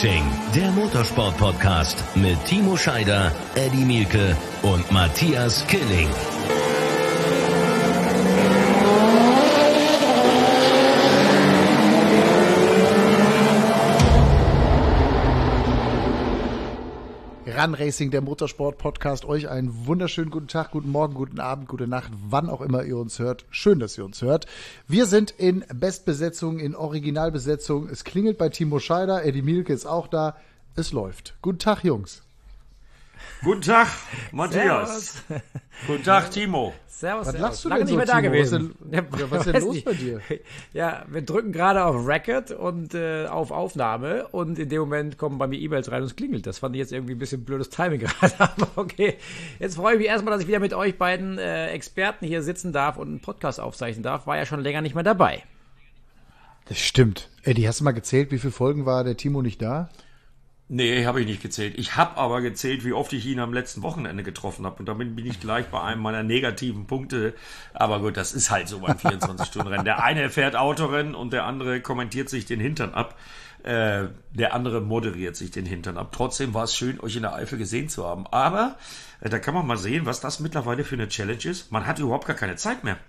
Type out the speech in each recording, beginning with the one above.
Racing, der Motorsport-Podcast mit Timo Scheider, Eddie Mielke und Matthias Killing. Run Racing, der Motorsport-Podcast. Euch einen wunderschönen guten Tag, guten Morgen, guten Abend, gute Nacht, wann auch immer ihr uns hört. Schön, dass ihr uns hört. Wir sind in Bestbesetzung, in Originalbesetzung. Es klingelt bei Timo Scheider, Eddie Mielke ist auch da. Es läuft. Guten Tag, Jungs. Guten Tag, Matthias. Servus. Guten Tag, Timo. Servus. Was lachst du Lange denn nicht so, mehr da Timo? gewesen. Was ist denn los bei dir? Ja, wir drücken gerade auf Record und auf Aufnahme und in dem Moment kommen bei mir E-Mails rein und es klingelt. Das fand ich jetzt irgendwie ein bisschen blödes Timing gerade. Aber okay, jetzt freue ich mich erstmal, dass ich wieder mit euch beiden Experten hier sitzen darf und einen Podcast aufzeichnen darf. War ja schon länger nicht mehr dabei. Das stimmt. Eddie, hast du mal gezählt, wie viele Folgen war der Timo nicht da? Nee, habe ich nicht gezählt. Ich habe aber gezählt, wie oft ich ihn am letzten Wochenende getroffen habe. Und damit bin ich gleich bei einem meiner negativen Punkte. Aber gut, das ist halt so beim 24-Stunden-Rennen. Der eine fährt Autorennen und der andere kommentiert sich den Hintern ab. Der andere moderiert sich den Hintern ab. Trotzdem war es schön, euch in der Eifel gesehen zu haben. Aber da kann man mal sehen, was das mittlerweile für eine Challenge ist. Man hat überhaupt gar keine Zeit mehr.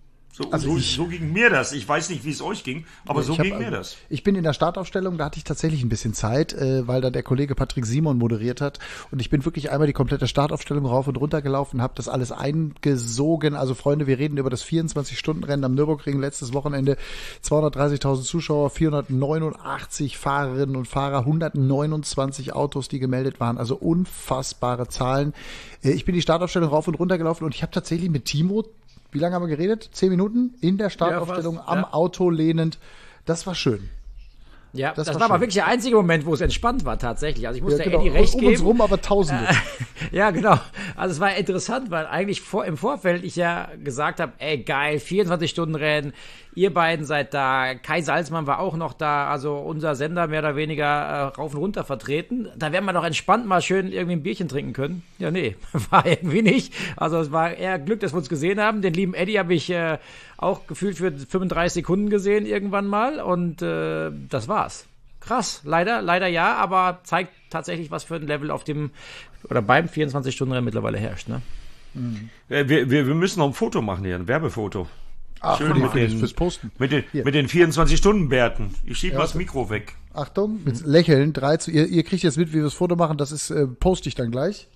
So ging mir das. Ich weiß nicht, wie es euch ging, aber so ging mir das. Ich bin in der Startaufstellung, da hatte ich tatsächlich ein bisschen Zeit, weil da der Kollege Patrick Simon moderiert hat. Und ich bin wirklich einmal die komplette Startaufstellung rauf und runter gelaufen, habe das alles eingesogen. Also Freunde, wir reden über das 24-Stunden-Rennen am Nürburgring letztes Wochenende. 230.000 Zuschauer, 489 Fahrerinnen und Fahrer, 129 Autos, die gemeldet waren. Also unfassbare Zahlen. Ich bin die Startaufstellung rauf und runter gelaufen und ich habe tatsächlich mit Timo, wie lange haben wir geredet? 10 Minuten in der Startaufstellung am Auto lehnend. Das war schön. Ja, das war aber wirklich der einzige Moment, wo es entspannt war tatsächlich. Also ich musste Eddie recht geben. Um uns rum aber Tausende. Ja, genau. Also es war interessant, weil eigentlich im Vorfeld ich ja gesagt habe, ey geil, 24-Stunden-Rennen, ihr beiden seid da, Kai Salzmann war auch noch da, also unser Sender mehr oder weniger rauf und runter vertreten. Da werden wir doch entspannt mal schön irgendwie ein Bierchen trinken können. Ja, nee, war irgendwie nicht. Also es war eher Glück, dass wir uns gesehen haben. Den lieben Eddie habe ich auch gefühlt für 35 Sekunden gesehen irgendwann mal und das war's. Krass, leider ja, aber zeigt tatsächlich, was für ein Level auf dem oder beim 24-Stunden-Rennen mittlerweile herrscht, ne? Mhm. Wir müssen noch ein Foto machen hier, ein Werbefoto. Ach, schön fürs Posten. Mit den 24-Stunden-Bärten. Ich schiebe mal das Mikro weg. Achtung, mit Lächeln, ihr kriegt jetzt mit, wie wir das Foto machen, das ist, poste ich dann gleich.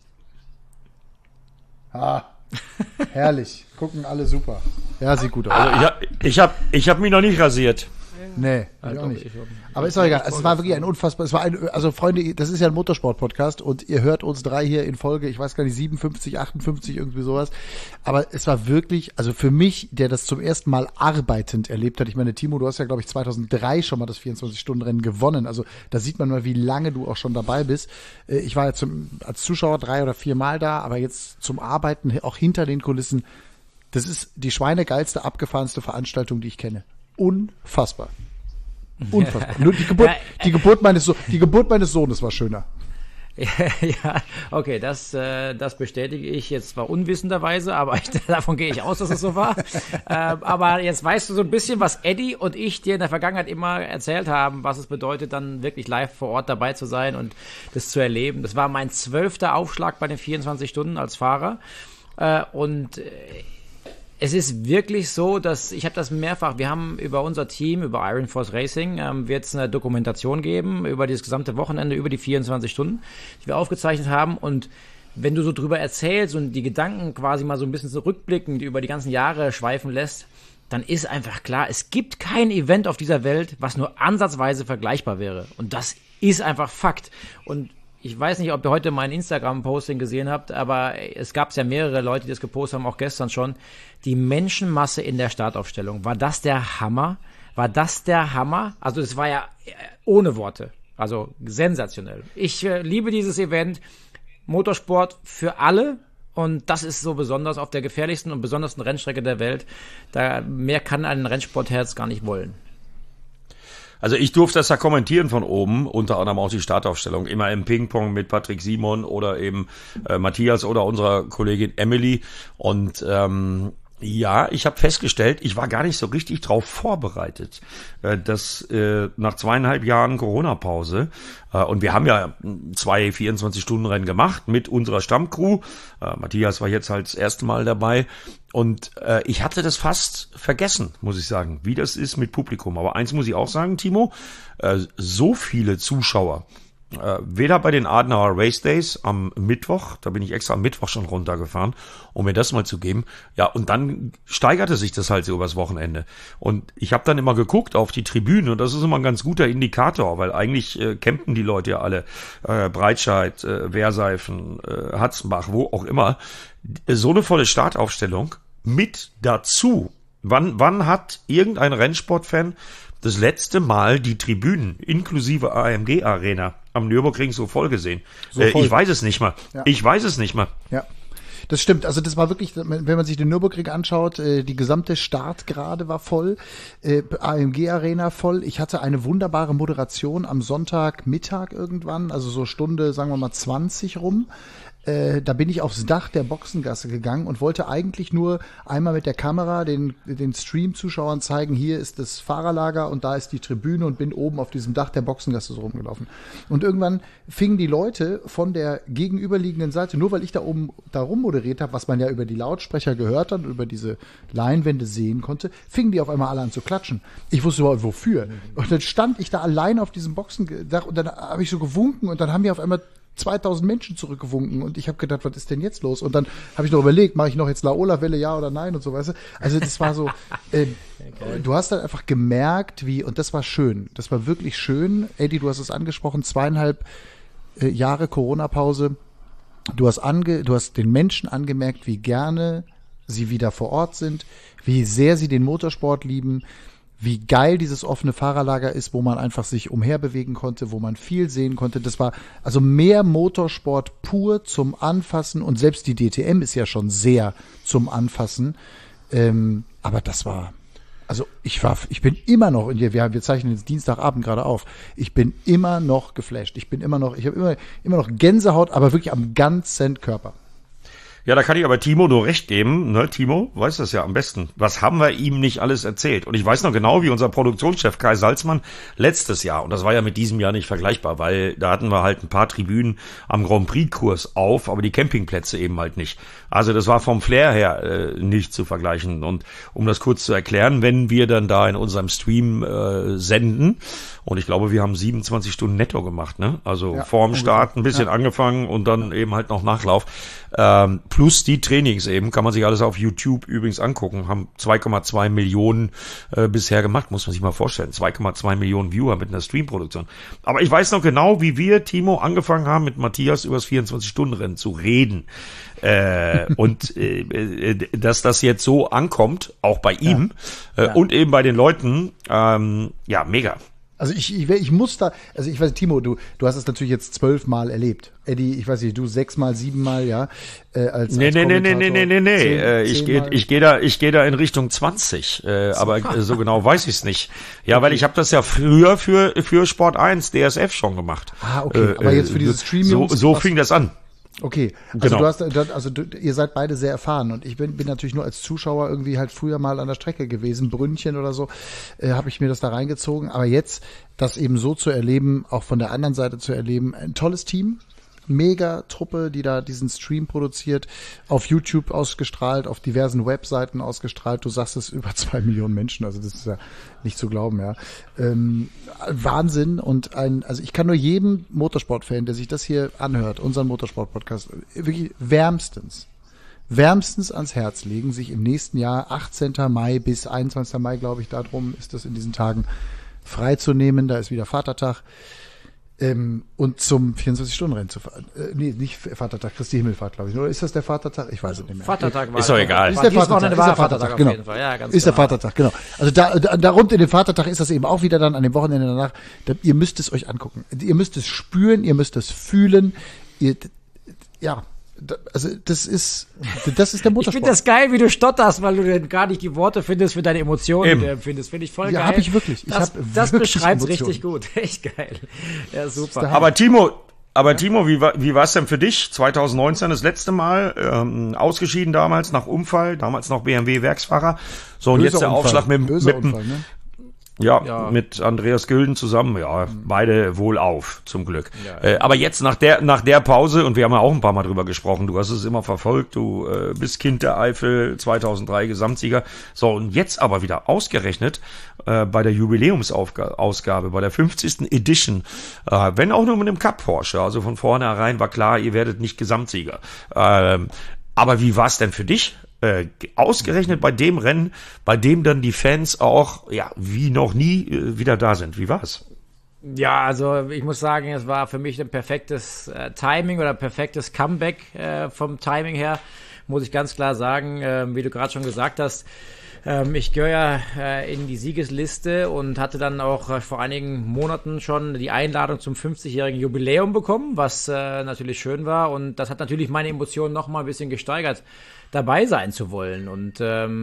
Herrlich. Gucken alle super. Ja, sieht gut aus. Also ich hab mich noch nicht rasiert. Nee, ich auch nicht. Aber ist doch egal. Es war wirklich also Freunde, das ist ja ein Motorsport-Podcast und ihr hört uns drei hier in Folge, ich weiß gar nicht, 57, 58, irgendwie sowas. Aber es war wirklich, also für mich, der das zum ersten Mal arbeitend erlebt hat, ich meine, Timo, du hast ja, glaube ich, 2003 schon mal das 24-Stunden-Rennen gewonnen. Also da sieht man mal, wie lange du auch schon dabei bist. Ich war jetzt als Zuschauer 3 oder 4 Mal da, aber jetzt zum Arbeiten, auch hinter den Kulissen, das ist die schweinegeilste, abgefahrenste Veranstaltung, die ich kenne. Unfassbar. Unfassbar. Nur die Geburt meines Sohnes war schöner. Ja, okay, das bestätige ich jetzt zwar unwissenderweise, aber davon gehe ich aus, dass es so war. Aber jetzt weißt du so ein bisschen, was Eddie und ich dir in der Vergangenheit immer erzählt haben, was es bedeutet, dann wirklich live vor Ort dabei zu sein und das zu erleben. Das war mein 12. Aufschlag bei den 24 Stunden als Fahrer. Es ist wirklich so, dass ich habe das mehrfach, wir haben über unser Team, über Iron Force Racing, wird es eine Dokumentation geben über dieses gesamte Wochenende, über die 24 Stunden, die wir aufgezeichnet haben. Und wenn du so drüber erzählst und die Gedanken quasi mal so ein bisschen so rückblickend über die ganzen Jahre schweifen lässt, dann ist einfach klar, es gibt kein Event auf dieser Welt, was nur ansatzweise vergleichbar wäre. Und das ist einfach Fakt. Und ich weiß nicht, ob ihr heute mein Instagram-Posting gesehen habt, aber es gab ja mehrere Leute, die das gepostet haben, auch gestern schon. Die Menschenmasse in der Startaufstellung. War das der Hammer? Also es war ja ohne Worte. Also sensationell. Ich liebe dieses Event. Motorsport für alle. Und das ist so besonders auf der gefährlichsten und besondersten Rennstrecke der Welt. Mehr kann ein Rennsportherz gar nicht wollen. Also ich durfte das ja kommentieren von oben, unter anderem auch die Startaufstellung, immer im Ping-Pong mit Patrick Simon oder eben Matthias oder unserer Kollegin Emily. Und Ja, ich habe festgestellt, ich war gar nicht so richtig drauf vorbereitet, dass nach 2,5 Jahren Corona-Pause, und wir haben ja 2 24-Stunden-Rennen gemacht mit unserer Stammcrew, Matthias war jetzt halt das erste Mal dabei, und ich hatte das fast vergessen, muss ich sagen, wie das ist mit Publikum. Aber eins muss ich auch sagen, Timo, so viele Zuschauer, weder bei den Adenauer Race Days am Mittwoch, da bin ich extra am Mittwoch schon runtergefahren, um mir das mal zu geben. Ja, und dann steigerte sich das halt so übers Wochenende. Und ich habe dann immer geguckt auf die Tribüne, und das ist immer ein ganz guter Indikator, weil eigentlich campen die Leute ja alle, Breitscheid, Wehrseifen, Hatzenbach, wo auch immer. So eine volle Startaufstellung mit dazu. Wann hat irgendein Rennsportfan das letzte Mal die Tribünen inklusive AMG Arena am Nürburgring so voll gesehen? Ich weiß es nicht mal. Ja. Ich weiß es nicht mal. Ja. Das stimmt, also das war wirklich, wenn man sich den Nürburgring anschaut, die gesamte Startgerade war voll, AMG Arena voll. Ich hatte eine wunderbare Moderation am Sonntagmittag irgendwann, also so Stunde, sagen wir mal 20 rum. Da bin ich aufs Dach der Boxengasse gegangen und wollte eigentlich nur einmal mit der Kamera den Stream-Zuschauern zeigen, hier ist das Fahrerlager und da ist die Tribüne, und bin oben auf diesem Dach der Boxengasse so rumgelaufen. Und irgendwann fingen die Leute von der gegenüberliegenden Seite, nur weil ich da oben da rummoderiert habe, was man ja über die Lautsprecher gehört hat und über diese Leinwände sehen konnte, fingen die auf einmal alle an zu klatschen. Ich wusste überhaupt wofür. Und dann stand ich da allein auf diesem Boxendach und dann habe ich so gewunken und dann haben mir auf einmal 2000 Menschen zurückgewunken und ich habe gedacht, was ist denn jetzt los? Und dann habe ich noch überlegt, mache ich noch jetzt Laola-Welle, ja oder nein und so, weißt du? Also das war so, du hast dann einfach gemerkt, und das war schön, das war wirklich schön. Eddie, du hast es angesprochen, 2,5 Jahre Corona-Pause. Du hast den Menschen angemerkt, wie gerne sie wieder vor Ort sind, wie sehr sie den Motorsport lieben, wie geil dieses offene Fahrerlager ist, wo man einfach sich umherbewegen konnte, wo man viel sehen konnte. Das war also mehr Motorsport pur zum Anfassen, und selbst die DTM ist ja schon sehr zum Anfassen. Aber das war, also ich bin immer noch, wir zeichnen jetzt Dienstagabend gerade auf, ich bin immer noch geflasht. Ich habe immer noch Gänsehaut, aber wirklich am ganzen Körper. Ja, da kann ich aber Timo nur recht geben, ne? Timo weiß das ja am besten. Was haben wir ihm nicht alles erzählt? Und ich weiß noch genau, wie unser Produktionschef Kai Salzmann letztes Jahr, und das war ja mit diesem Jahr nicht vergleichbar, weil da hatten wir halt ein paar Tribünen am Grand Prix-Kurs auf, aber die Campingplätze eben halt nicht. Also das war vom Flair her nicht zu vergleichen. Und um das kurz zu erklären, wenn wir dann da in unserem Stream senden, und ich glaube, wir haben 27 Stunden netto gemacht, ne? Also ja, vorm Start ein bisschen angefangen und dann eben halt noch Nachlauf. Plus die Trainings eben, kann man sich alles auf YouTube übrigens angucken, haben 2,2 Millionen bisher gemacht, muss man sich mal vorstellen. 2,2 Millionen Viewer mit einer Streamproduktion. Aber ich weiß noch genau, wie wir, Timo, angefangen haben, mit Matthias über das 24-Stunden-Rennen zu reden. Und dass das jetzt so ankommt, auch bei ihm und eben bei den Leuten, ja, mega. Also ich muss da, also ich weiß, Timo, du hast es natürlich jetzt 12 Mal erlebt. Eddie, ich weiß nicht, du 6 Mal, 7 Mal, ja. Als Nee. Ich gehe da in Richtung 20, aber so genau weiß ich es nicht. Ja, okay. Weil ich habe das ja früher für Sport 1 DSF schon gemacht. Ah, okay. Aber jetzt für dieses Streaming. So fing das an. Okay, also genau. Ihr seid beide sehr erfahren, und ich bin natürlich nur als Zuschauer irgendwie halt früher mal an der Strecke gewesen, Brünnchen oder so, habe ich mir das da reingezogen, aber jetzt das eben so zu erleben, auch von der anderen Seite zu erleben, ein tolles Team, mega Truppe, die da diesen Stream produziert, auf YouTube ausgestrahlt, auf diversen Webseiten ausgestrahlt, du sagst es, über 2 Millionen Menschen, also das ist ja nicht zu glauben, ja. Wahnsinn, und also ich kann nur jedem Motorsport-Fan, der sich das hier anhört, unseren Motorsport-Podcast, wirklich wärmstens ans Herz legen, sich im nächsten Jahr 18. Mai bis 21. Mai, glaube ich, darum ist das in diesen Tagen freizunehmen, da ist wieder Vatertag. Und zum 24-Stunden-Rennen zu fahren. Nee, nicht Vatertag, Christi Himmelfahrt, glaube ich. Oder ist das der Vatertag? Ich weiß es nicht mehr. Vatertag war ist doch egal. Ist der Vatertag, genau. Ja, ganz ist der Vatertag, genau. Also da rund in den Vatertag ist das eben auch wieder dann an dem Wochenende danach. Ihr müsst es euch angucken. Ihr müsst es spüren, ihr müsst es fühlen. Also das ist der Motorsport. Ich finde das geil, wie du stotterst, weil du denn gar nicht die Worte findest für deine Emotionen, die du empfindest. Finde ich voll geil. Ja, habe ich wirklich. Das beschreibt richtig gut. Echt geil. Ja, super. Aber Timo, Aber Timo, wie war es denn für dich? 2019 das letzte Mal, ausgeschieden damals nach Unfall, damals noch BMW-Werksfahrer. So, und jetzt der Aufschlag mit dem Ja, mit Andreas Gülden zusammen, beide wohlauf, zum Glück. Ja. Aber jetzt nach der Pause, und wir haben ja auch ein paar Mal drüber gesprochen, du hast es immer verfolgt, du bist Kind der Eifel, 2003 Gesamtsieger. So, und jetzt aber wieder ausgerechnet bei der Jubiläumsausgabe, bei der 50. Edition, wenn auch nur mit dem Cup Porsche, also von vornherein war klar, ihr werdet nicht Gesamtsieger. Aber wie war es denn für dich? Ausgerechnet bei dem Rennen, bei dem dann die Fans auch, wie noch nie wieder da sind. Wie war's? Ja, also ich muss sagen, es war für mich ein perfektes Timing oder perfektes Comeback vom Timing her, muss ich ganz klar sagen, wie du gerade schon gesagt hast. Ich gehöre ja in die Siegesliste und hatte dann auch vor einigen Monaten schon die Einladung zum 50-jährigen Jubiläum bekommen, was natürlich schön war, und das hat natürlich meine Emotionen noch mal ein bisschen gesteigert, dabei sein zu wollen. Und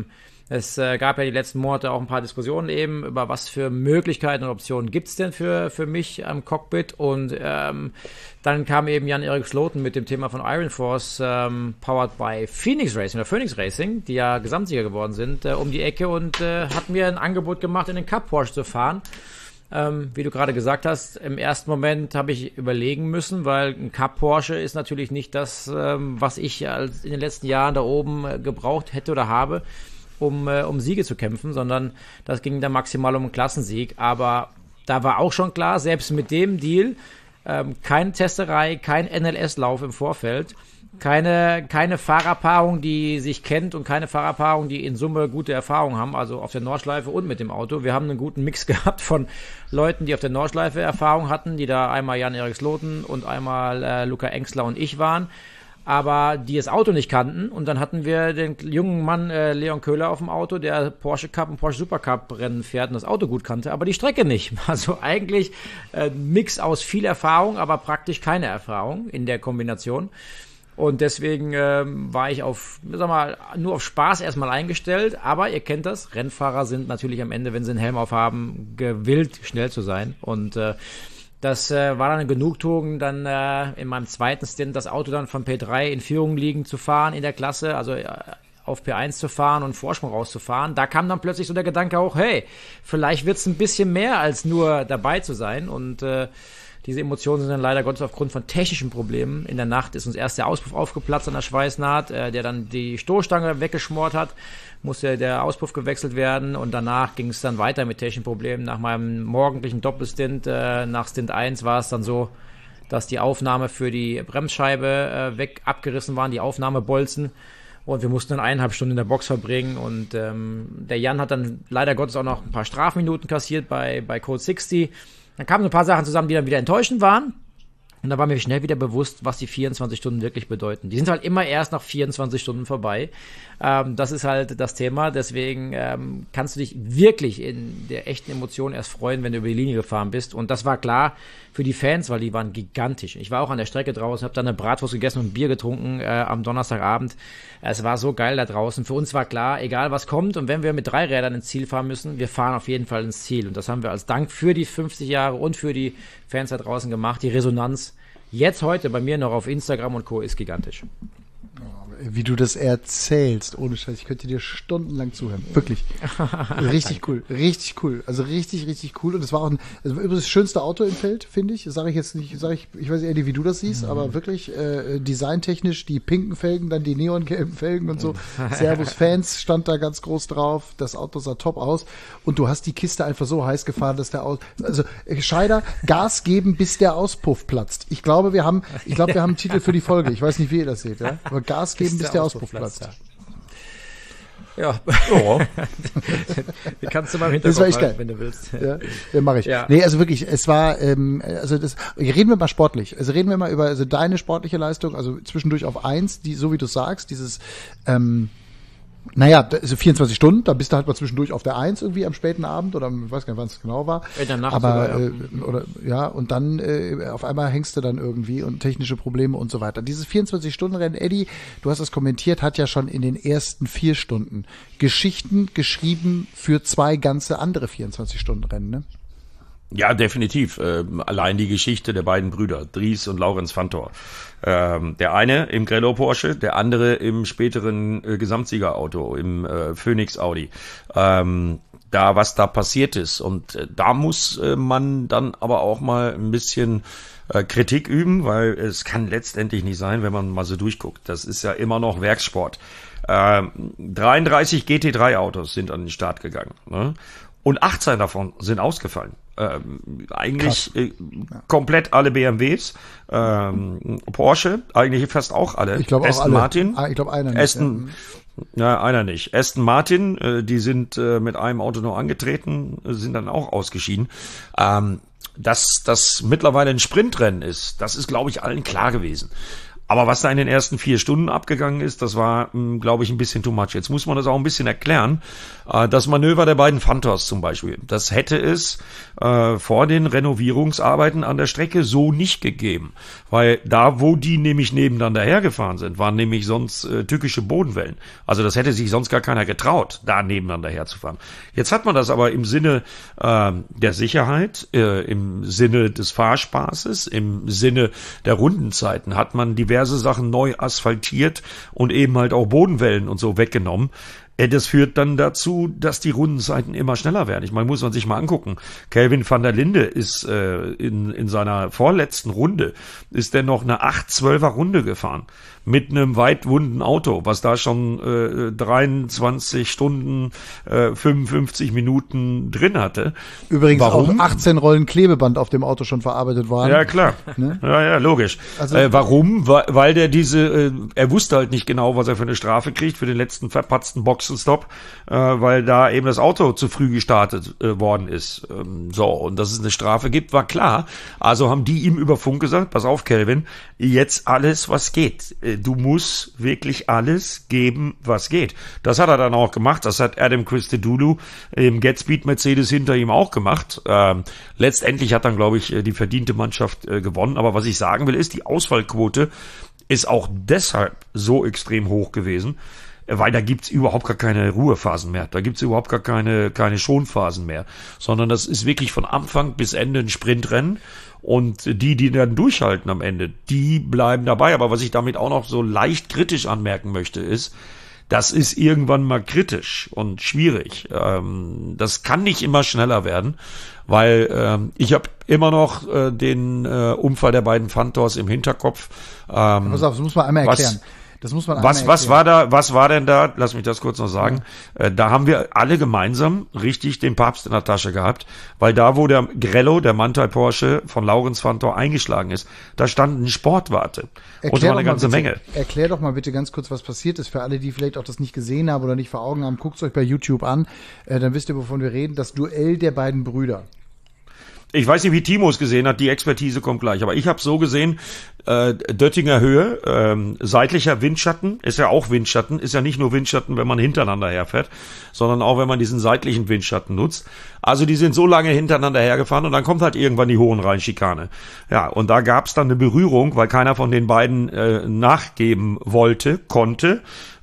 es gab ja die letzten Monate auch ein paar Diskussionen eben über was für Möglichkeiten und Optionen gibt's denn für mich am Cockpit, und dann kam eben Jan-Erik Sloten mit dem Thema von Ironforce, powered by Phoenix Racing, die ja Gesamtsieger geworden sind, um die Ecke, und hat mir ein Angebot gemacht, in den Cup Porsche zu fahren. Wie du gerade gesagt hast, im ersten Moment habe ich überlegen müssen, weil ein Cup Porsche ist natürlich nicht das, was ich in den letzten Jahren da oben gebraucht hätte oder habe, um Siege zu kämpfen, sondern das ging dann maximal um einen Klassensieg. Aber da war auch schon klar, selbst mit dem Deal, keine Testerei, kein NLS-Lauf im Vorfeld, keine Fahrerpaarung, die sich kennt, und keine Fahrerpaarung, die in Summe gute Erfahrungen haben, also auf der Nordschleife und mit dem Auto. Wir haben einen guten Mix gehabt von Leuten, die auf der Nordschleife Erfahrung hatten, die da einmal Jan-Erik Sloten und einmal Luca Engstler und ich waren, aber die das Auto nicht kannten. Und dann hatten wir den jungen Mann Leon Köhler auf dem Auto, der Porsche Cup und Porsche Supercup Rennen fährt und das Auto gut kannte, aber die Strecke nicht. Also eigentlich Mix aus viel Erfahrung, aber praktisch keine Erfahrung in der Kombination. Und deswegen war ich nur auf Spaß erstmal eingestellt. Aber ihr kennt das, Rennfahrer sind natürlich am Ende, wenn sie einen Helm aufhaben, gewillt, schnell zu sein. Und das war dann eine Genugtuung, dann in meinem zweiten Stint das Auto dann von P3 in Führung liegend zu fahren in der Klasse, also auf P1 zu fahren und Vorsprung rauszufahren. Da kam dann plötzlich so der Gedanke auch, hey, vielleicht wird's ein bisschen mehr als nur dabei zu sein. Und diese Emotionen sind dann leider Gottes aufgrund von technischen Problemen. In der Nacht ist uns erst der Auspuff aufgeplatzt an der Schweißnaht, der dann die Stoßstange weggeschmort hat, musste der Auspuff gewechselt werden, und danach ging es dann weiter mit technischen Problemen. Nach meinem morgendlichen Doppelstint, nach Stint 1 war es dann so, dass die Aufnahme für die Bremsscheibe abgerissen waren, die Aufnahmebolzen, und wir mussten dann 1,5 Stunden in der Box verbringen, und der Jan hat dann leider Gottes auch noch ein paar Strafminuten kassiert bei Code 60. Dann kamen so ein paar Sachen zusammen, die dann wieder enttäuschend waren. Und da war mir schnell wieder bewusst, was die 24 Stunden wirklich bedeuten. Die sind halt immer erst nach 24 Stunden vorbei. Das ist halt das Thema. Deswegen kannst du dich wirklich in der echten Emotion erst freuen, wenn du über die Linie gefahren bist. Und das war klar für die Fans, weil die waren gigantisch. Ich war auch an der Strecke draußen, habe dann eine Bratwurst gegessen und ein Bier getrunken am Donnerstagabend. Es war so geil da draußen. Für uns war klar, egal was kommt, und wenn wir mit 3 Rädern ins Ziel fahren müssen, wir fahren auf jeden Fall ins Ziel. Und das haben wir als Dank für die 50 Jahre und für die Fans da draußen gemacht. Die Resonanz jetzt heute bei mir noch auf Instagram und Co. ist gigantisch. Wie du das erzählst, ohne Scheiß, ich könnte dir stundenlang zuhören. Wirklich. Richtig cool. Richtig cool. Also richtig, richtig cool. Und es war auch das schönste Auto im Feld, finde ich. Das sage ich jetzt nicht, ich weiß eher nicht, wie du das siehst, aber wirklich designtechnisch die pinken Felgen, dann die neongelben Felgen und so. Servus Fans stand da ganz groß drauf. Das Auto sah top aus. Und du hast die Kiste einfach so heiß gefahren, dass also Scheider, Gas geben, bis der Auspuff platzt. Ich glaube, wir haben einen Titel für die Folge. Ich weiß nicht, wie ihr das seht, ja? Aber Gas geben, bis der Auspuff platzt. Ja. Oh. Wie kannst du mal im Hintergrund halten, wenn du willst. Ja, mache ich. Ja. Nee, also wirklich, es war, reden wir mal sportlich. Also reden wir mal über deine sportliche Leistung, also zwischendurch auf 1, so wie du sagst, dieses, also 24 Stunden, da bist du halt mal zwischendurch auf der 1 irgendwie am späten Abend, oder ich weiß gar nicht, wann es genau war. In der Nacht aber sogar, und dann auf einmal hängst du dann irgendwie und technische Probleme und so weiter. Dieses 24-Stunden-Rennen, Eddie, du hast es kommentiert, hat ja schon in den ersten 4 Stunden Geschichten geschrieben für 2 ganze andere 24-Stunden-Rennen, ne? Ja, definitiv. Allein die Geschichte der beiden Brüder, Dries und Laurens Vanthoor. Der eine im Grello Porsche, der andere im späteren Gesamtsiegerauto, im Phoenix Audi. Was da passiert ist. Und da muss man dann aber auch mal ein bisschen Kritik üben, weil es kann letztendlich nicht sein, wenn man mal so durchguckt. Das ist ja immer noch Werkssport. 33 GT3 Autos sind an den Start gegangen, ne? Und 18 davon sind ausgefallen. Eigentlich komplett alle BMWs, Porsche, eigentlich fast auch alle. Ich glaube auch alle. Martin, ich glaube einer nicht. Einer nicht. Aston Martin, die sind mit einem Auto nur angetreten, sind dann auch ausgeschieden. Dass das mittlerweile ein Sprintrennen ist, das ist, glaube ich, allen klar gewesen. Aber was da in den ersten 4 Stunden abgegangen ist, das war, glaube ich, ein bisschen too much. Jetzt muss man das auch ein bisschen erklären. Das Manöver der beiden Vanthoors zum Beispiel, das hätte es vor den Renovierungsarbeiten an der Strecke so nicht gegeben. Weil da, wo die nämlich nebeneinander hergefahren sind, waren nämlich sonst tückische Bodenwellen. Also das hätte sich sonst gar keiner getraut, da nebeneinander herzufahren. Jetzt hat man das aber im Sinne der Sicherheit, im Sinne des Fahrspaßes, im Sinne der Rundenzeiten, hat man diverse Sachen neu asphaltiert und eben halt auch Bodenwellen und so weggenommen. Das führt dann dazu, dass die Rundenzeiten immer schneller werden. Ich meine, muss man sich mal angucken. Kelvin van der Linde ist in seiner vorletzten Runde, ist der noch eine 8-12er Runde gefahren. Mit einem weitwunden Auto, was da schon 23 Stunden, 55 Minuten drin hatte. Übrigens warum? Auch 18 Rollen Klebeband auf dem Auto schon verarbeitet waren. Ja, klar. Ne? Ja, logisch. Also, warum? Weil der er wusste halt nicht genau, was er für eine Strafe kriegt für den letzten verpatzten Boxenstopp, weil da eben das Auto zu früh gestartet worden ist. Und dass es eine Strafe gibt, war klar. Also haben die ihm über Funk gesagt, pass auf, Kelvin, jetzt alles, was geht. Du musst wirklich alles geben, was geht. Das hat er dann auch gemacht. Das hat Adam Christodoulou im GetSpeed Mercedes hinter ihm auch gemacht. Letztendlich hat dann, glaube ich, die verdiente Mannschaft gewonnen. Aber was ich sagen will, ist, die Ausfallquote ist auch deshalb so extrem hoch gewesen, weil da gibt's überhaupt gar keine Ruhephasen mehr. Da gibt's überhaupt gar keine Schonphasen mehr. Sondern das ist wirklich von Anfang bis Ende ein Sprintrennen. Und die dann durchhalten am Ende, die bleiben dabei. Aber was ich damit auch noch so leicht kritisch anmerken möchte, ist, das ist irgendwann mal kritisch und schwierig. Das kann nicht immer schneller werden, weil ich habe immer noch den Unfall der beiden Vanthoors im Hinterkopf. Pass auf, das muss man einmal erklären. Das muss man was war denn da? Lass mich das kurz noch sagen. Ja. Da haben wir alle gemeinsam richtig den Papst in der Tasche gehabt, weil da, wo der Grello, der Manthey Porsche von Laurens Vanthoor eingeschlagen ist, da stand eine Sportwarte. Und zwar eine ganze Menge. Erklär doch mal bitte ganz kurz, was passiert ist. Für alle, die vielleicht auch das nicht gesehen haben oder nicht vor Augen haben, guckt's euch bei YouTube an. Dann wisst ihr, wovon wir reden. Das Duell der beiden Brüder. Ich weiß nicht, wie Timo es gesehen hat, die Expertise kommt gleich. Aber ich habe so gesehen, Döttinger Höhe, seitlicher Windschatten, ist ja auch Windschatten, ist ja nicht nur Windschatten, wenn man hintereinander herfährt, sondern auch, wenn man diesen seitlichen Windschatten nutzt. Also die sind so lange hintereinander hergefahren und dann kommt halt irgendwann die Hohenrhein-Schikane. Ja, und da gab es dann eine Berührung, weil keiner von den beiden nachgeben konnte.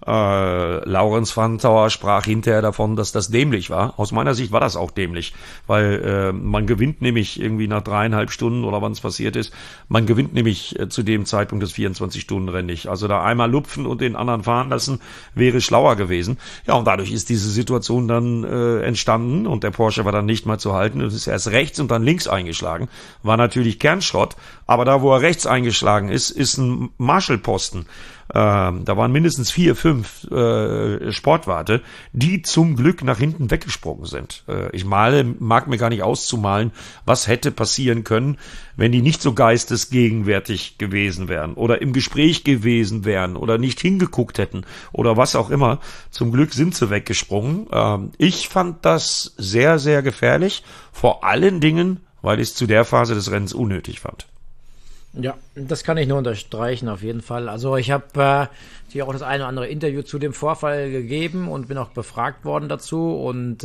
Laurens Vanthoor sprach hinterher davon, dass das dämlich war. Aus meiner Sicht war das auch dämlich, weil man gewinnt nämlich irgendwie nach 3,5 Stunden oder wann es passiert ist, man gewinnt nämlich zu dem Zeitpunkt des 24-Stunden-Rennen nicht. Also da einmal lupfen und den anderen fahren lassen, wäre schlauer gewesen. Ja, und dadurch ist diese Situation dann entstanden und der Porsche war dann nicht mehr zu halten und ist erst rechts und dann links eingeschlagen. War natürlich Kernschrott, aber da, wo er rechts eingeschlagen ist, ist ein Marshallposten. Da waren mindestens 4, 5 Sportwarte, die zum Glück nach hinten weggesprungen sind. Ich mag mir gar nicht auszumalen, was hätte passieren können, wenn die nicht so geistesgegenwärtig gewesen wären oder im Gespräch gewesen wären oder nicht hingeguckt hätten oder was auch immer. Zum Glück sind sie weggesprungen. Ich fand das sehr, sehr gefährlich, vor allen Dingen, weil ich es zu der Phase des Rennens unnötig fand. Ja, das kann ich nur unterstreichen, auf jeden Fall. Also ich habe hier auch das eine oder andere Interview zu dem Vorfall gegeben und bin auch befragt worden dazu. Und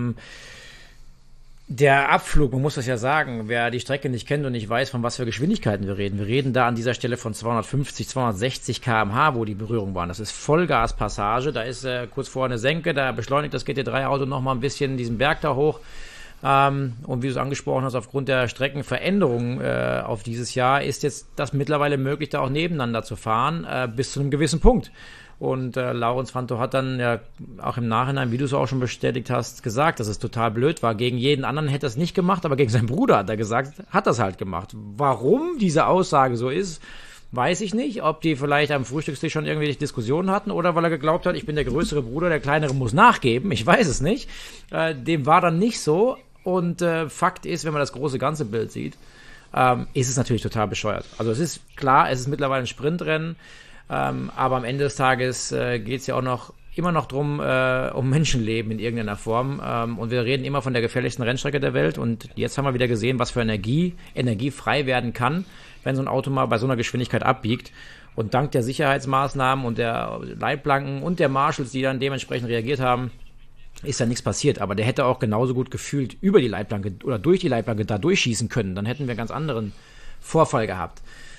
der Abflug, man muss das ja sagen, wer die Strecke nicht kennt und nicht weiß, von was für Geschwindigkeiten wir reden. Wir reden da an dieser Stelle von 250, 260 km/h, wo die Berührung waren. Das ist Vollgaspassage, da ist kurz vor eine Senke, da beschleunigt das GT3-Auto nochmal ein bisschen diesen Berg da hoch. Und wie du es angesprochen hast, aufgrund der Streckenveränderung auf dieses Jahr ist jetzt das mittlerweile möglich, da auch nebeneinander zu fahren, bis zu einem gewissen Punkt. Und Laurens Fanto hat dann ja auch im Nachhinein, wie du es auch schon bestätigt hast, gesagt, dass es total blöd war. Gegen jeden anderen hätte er es nicht gemacht, aber gegen seinen Bruder hat er gesagt, hat er es halt gemacht. Warum diese Aussage so ist, weiß ich nicht. Ob die vielleicht am Frühstückstisch schon irgendwelche Diskussionen hatten oder weil er geglaubt hat, ich bin der größere Bruder, der kleinere muss nachgeben. Ich weiß es nicht. Dem war dann nicht so. Und Fakt ist, wenn man das große ganze Bild sieht, ist es natürlich total bescheuert. Also es ist klar, es ist mittlerweile ein Sprintrennen, aber am Ende des Tages geht es ja auch immer noch drum, um Menschenleben in irgendeiner Form. Und wir reden immer von der gefährlichsten Rennstrecke der Welt. Und jetzt haben wir wieder gesehen, was für Energie frei werden kann, wenn so ein Auto mal bei so einer Geschwindigkeit abbiegt. Und dank der Sicherheitsmaßnahmen und der Leitplanken und der Marshals, die dann dementsprechend reagiert haben, ist ja nichts passiert, aber der hätte auch genauso gut gefühlt über die Leitplanke oder durch die Leitplanke da durchschießen können. Dann hätten wir einen ganz anderen Vorfall gehabt.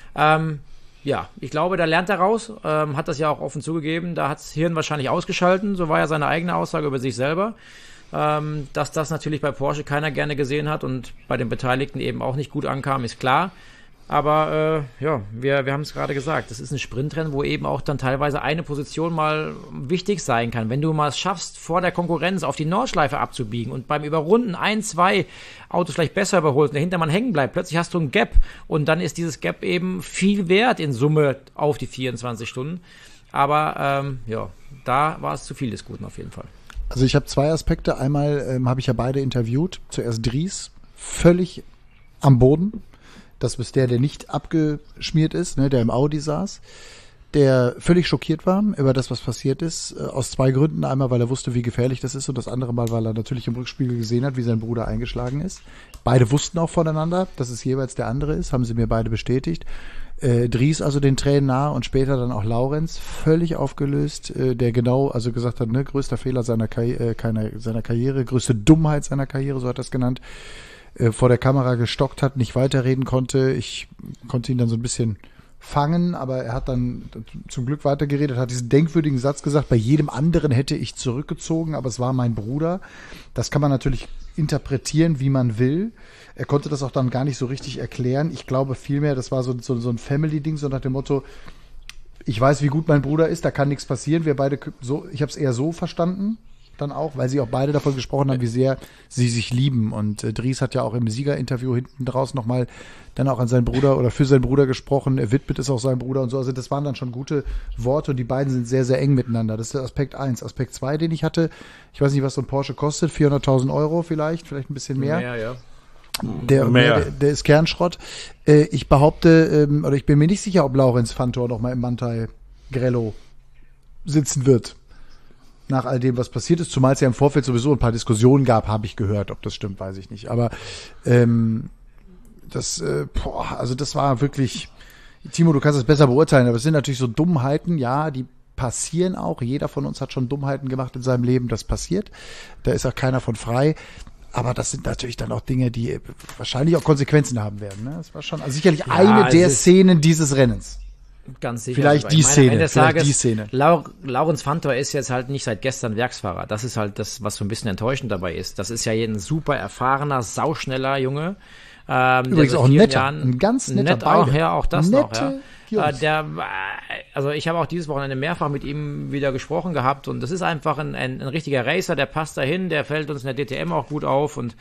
Ja, ich glaube, da lernt er raus, hat das ja auch offen zugegeben. Da hat das Hirn wahrscheinlich ausgeschalten, so war ja seine eigene Aussage über sich selber. Dass das natürlich bei Porsche keiner gerne gesehen hat und bei den Beteiligten eben auch nicht gut ankam, ist klar. Aber ja, wir haben es gerade gesagt, das ist ein Sprintrennen, wo eben auch dann teilweise eine Position mal wichtig sein kann. Wenn du mal es schaffst, vor der Konkurrenz auf die Nordschleife abzubiegen und beim Überrunden 1, 2 Autos vielleicht besser überholst und der Hintermann hängen bleibt, plötzlich hast du ein Gap und dann ist dieses Gap eben viel wert in Summe auf die 24 Stunden. Aber ja, da war es zu viel des Guten auf jeden Fall. Also ich habe zwei Aspekte. Einmal habe ich ja beide interviewt. Zuerst Dries, völlig am Boden. Das ist der nicht abgeschmiert ist, ne, der im Audi saß, der völlig schockiert war über das, was passiert ist, aus zwei Gründen. Einmal, weil er wusste, wie gefährlich das ist und das andere Mal, weil er natürlich im Rückspiegel gesehen hat, wie sein Bruder eingeschlagen ist. Beide wussten auch voneinander, dass es jeweils der andere ist, haben sie mir beide bestätigt. Dries also den Tränen nahe und später dann auch Laurens, völlig aufgelöst, der genau, also gesagt hat, ne, größter Fehler seiner Karriere, größte Dummheit seiner Karriere, so hat er es genannt, vor der Kamera gestockt hat, nicht weiterreden konnte. Ich konnte ihn dann so ein bisschen fangen, aber er hat dann zum Glück weitergeredet, hat diesen denkwürdigen Satz gesagt, bei jedem anderen hätte ich zurückgezogen, aber es war mein Bruder. Das kann man natürlich interpretieren, wie man will. Er konnte das auch dann gar nicht so richtig erklären. Ich glaube vielmehr, das war so ein Family-Ding, so nach dem Motto, ich weiß, wie gut mein Bruder ist, da kann nichts passieren. Wir beide so, ich habe es eher so verstanden. Dann auch, weil sie auch beide davon gesprochen haben, wie sehr sie sich lieben. Und Dries hat ja auch im Siegerinterview hinten draus nochmal dann auch an seinen Bruder oder für seinen Bruder gesprochen. Er widmet es auch seinem Bruder und so. Also das waren dann schon gute Worte und die beiden sind sehr, sehr eng miteinander. Das ist der Aspekt 1. Aspekt 2, den ich hatte, ich weiß nicht, was so ein Porsche kostet, 400.000 Euro vielleicht ein bisschen mehr. Mehr, ja. Der ist Kernschrott. Ich behaupte, oder ich bin mir nicht sicher, ob Laurens Fanto noch mal im Manthey Grello sitzen wird. Nach all dem, was passiert ist, zumal es ja im Vorfeld sowieso ein paar Diskussionen gab, habe ich gehört. Ob das stimmt, weiß ich nicht. Aber also das war wirklich, Timo, du kannst es besser beurteilen, aber es sind natürlich so Dummheiten, ja, die passieren auch. Jeder von uns hat schon Dummheiten gemacht in seinem Leben, das passiert. Da ist auch keiner von frei. Aber das sind natürlich dann auch Dinge, die wahrscheinlich auch Konsequenzen haben werden. Ne? Das war schon also sicherlich eine der Szenen dieses Rennens. Ganz sicher. Vielleicht die Szene. Laurens Fanto ist jetzt halt nicht seit gestern Werksfahrer. Das ist halt das, was so ein bisschen enttäuschend dabei ist. Das ist ja ein super erfahrener, sauschneller Junge. Übrigens auch ein ganz netter auch, ja, auch das nette noch, ja. Also ich habe auch dieses Wochenende mehrfach mit ihm wieder gesprochen gehabt und das ist einfach ein richtiger Racer, der passt dahin, der fällt uns in der DTM auch gut auf und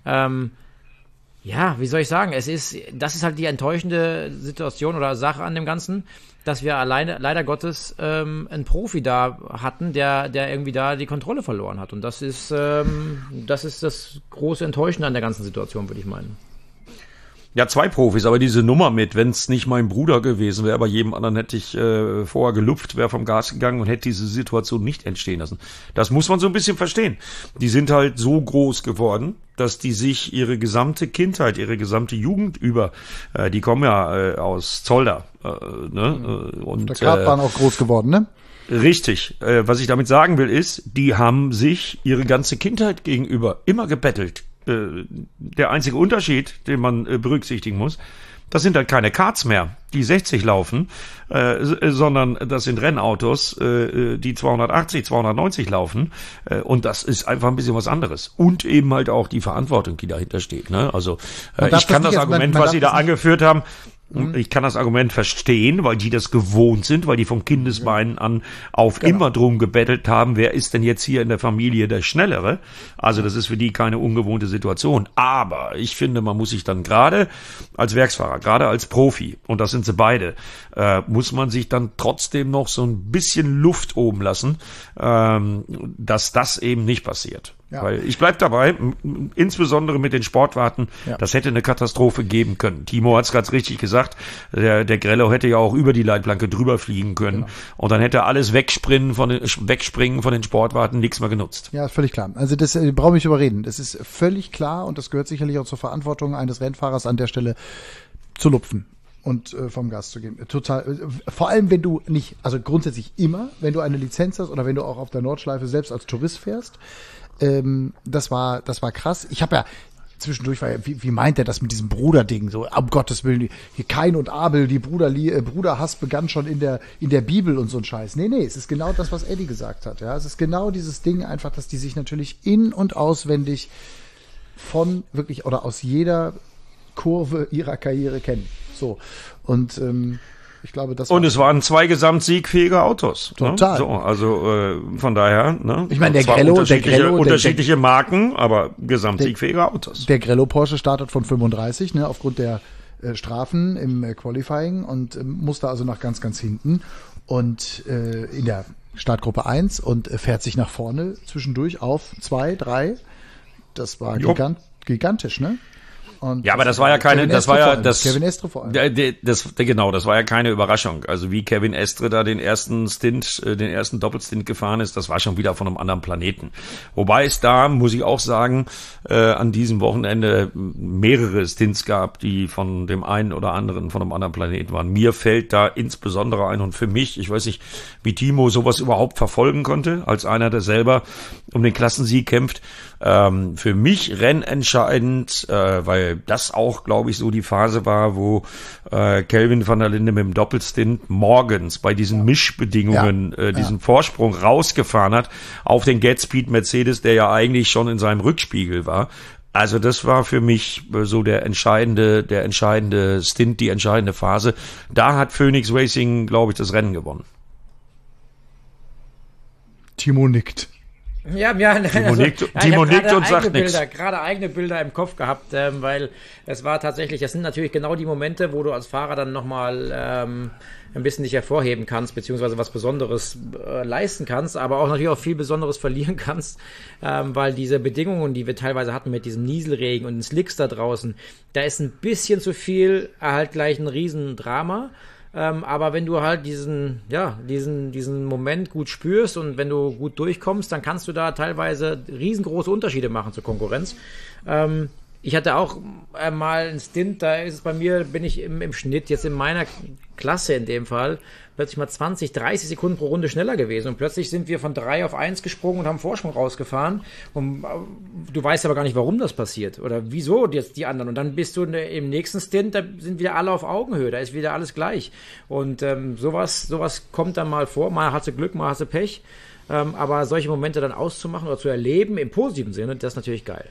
ja, wie soll ich sagen, das ist halt die enttäuschende Situation oder Sache an dem Ganzen, dass wir alleine, leider Gottes, einen Profi da hatten, der irgendwie da die Kontrolle verloren hat. Und das ist das große Enttäuschende an der ganzen Situation, würde ich meinen. Ja, 2 Profis, aber diese Nummer mit, wenn es nicht mein Bruder gewesen wäre, bei jedem anderen hätte ich vorher gelupft, wäre vom Gas gegangen und hätte diese Situation nicht entstehen lassen. Das muss man so ein bisschen verstehen. Die sind halt so groß geworden, dass die sich ihre gesamte Kindheit, ihre gesamte Jugend über, die kommen ja aus Zolder. Ne? Und der Kartbahn auch groß geworden, ne? Richtig. Was ich damit sagen will, ist, die haben sich ihre ganze Kindheit gegenüber immer gebettelt. Der einzige Unterschied, den man berücksichtigen muss, das sind halt keine Karts mehr, die 60 laufen, sondern das sind Rennautos, die 280, 290 laufen. Und das ist einfach ein bisschen was anderes. Und eben halt auch die Verantwortung, die dahinter steht. Ne? Also ich kann das Argument, was Sie da angeführt haben, ich kann das Argument verstehen, weil die das gewohnt sind, weil die vom Kindesbeinen an auf immer drum gebettelt haben, wer ist denn jetzt hier in der Familie der Schnellere? Also das ist für die keine ungewohnte Situation. Aber ich finde, man muss sich dann gerade als Werksfahrer, gerade als Profi, und das sind sie beide, muss man sich dann trotzdem noch so ein bisschen Luft oben lassen, dass das eben nicht passiert. Ja. Weil ich bleib dabei, insbesondere mit den Sportwarten, das hätte eine Katastrophe geben können. Timo hat es ganz richtig gesagt, der Grello hätte ja auch über die Leitplanke drüber fliegen können und dann hätte alles wegspringen von den Sportwarten, nichts mehr genutzt. Ja, ist völlig klar. Also das brauche ich nicht überreden. Das ist völlig klar und das gehört sicherlich auch zur Verantwortung eines Rennfahrers an der Stelle zu lupfen und vom Gas zu gehen. Total. Vor allem, wenn du nicht, also grundsätzlich immer, wenn du eine Lizenz hast oder wenn du auch auf der Nordschleife selbst als Tourist fährst. Das war krass. Ich habe ja zwischendurch, wie meint er das mit diesem Bruderding? So, um Gottes Willen, hier Kain und Abel, die Bruderhass begann schon in der Bibel und so ein Scheiß. Nee, es ist genau das, was Eddie gesagt hat. Ja, es ist genau dieses Ding einfach, dass die sich natürlich in- und auswendig von wirklich oder aus jeder Kurve ihrer Karriere kennen. So. Und ich glaube, das es waren 2 gesamtsiegfähige Autos. Total. Ne? So, also von daher, ne? Ich meine, der Grello, unterschiedliche Marken, aber gesamtsiegfähige Autos. Der Grello Porsche startet von 35, ne, aufgrund der Strafen im Qualifying und musste also nach ganz, ganz hinten und in der Startgruppe 1 und fährt sich nach vorne zwischendurch auf 2, 3. Das war gigantisch, ne? Und ja, aber das war ja keine, das war ja das Kevin Estre vor allem. Genau, das war ja keine Überraschung. Also wie Kevin Estre da den ersten Doppelstint gefahren ist, das war schon wieder von einem anderen Planeten. Wobei es da, muss ich auch sagen, an diesem Wochenende mehrere Stints gab, die von dem einen oder anderen von einem anderen Planeten waren. Mir fällt da insbesondere ein und für mich, ich weiß nicht, wie Timo sowas überhaupt verfolgen konnte, als einer, der selber um den Klassensieg kämpft. Für mich rennentscheidend, weil das auch, glaube ich, so die Phase war, wo Kelvin van der Linde mit dem Doppelstint morgens bei diesen Mischbedingungen diesen Vorsprung rausgefahren hat auf den Get-Speed Mercedes, der ja eigentlich schon in seinem Rückspiegel war. Also das war für mich so der entscheidende Stint, die entscheidende Phase. Da hat Phoenix Racing, glaube ich, das Rennen gewonnen. Timo nickt. Timo nickt und sagt nichts. Gerade eigene Bilder im Kopf gehabt, weil es war tatsächlich, das sind natürlich genau die Momente, wo du als Fahrer dann nochmal ein bisschen dich hervorheben kannst, beziehungsweise was Besonderes leisten kannst, aber auch natürlich auch viel Besonderes verlieren kannst, weil diese Bedingungen, die wir teilweise hatten mit diesem Nieselregen und den Slicks da draußen, da ist ein bisschen zu viel, halt gleich ein Riesendrama. Aber wenn du halt diesen Moment gut spürst und wenn du gut durchkommst, dann kannst du da teilweise riesengroße Unterschiede machen zur Konkurrenz. Ich hatte auch mal einen Stint, da ist es bei mir, bin ich im Schnitt jetzt in meiner Klasse in dem Fall plötzlich mal 20, 30 Sekunden pro Runde schneller gewesen und plötzlich sind wir von 3 auf 1 gesprungen und haben Vorsprung rausgefahren und du weißt aber gar nicht, warum das passiert oder wieso jetzt die anderen und dann bist du im nächsten Stint, da sind wieder alle auf Augenhöhe, da ist wieder alles gleich und sowas kommt dann mal vor, mal hast du Glück, mal hast du Pech, aber solche Momente dann auszumachen oder zu erleben im positiven Sinne, das ist natürlich geil.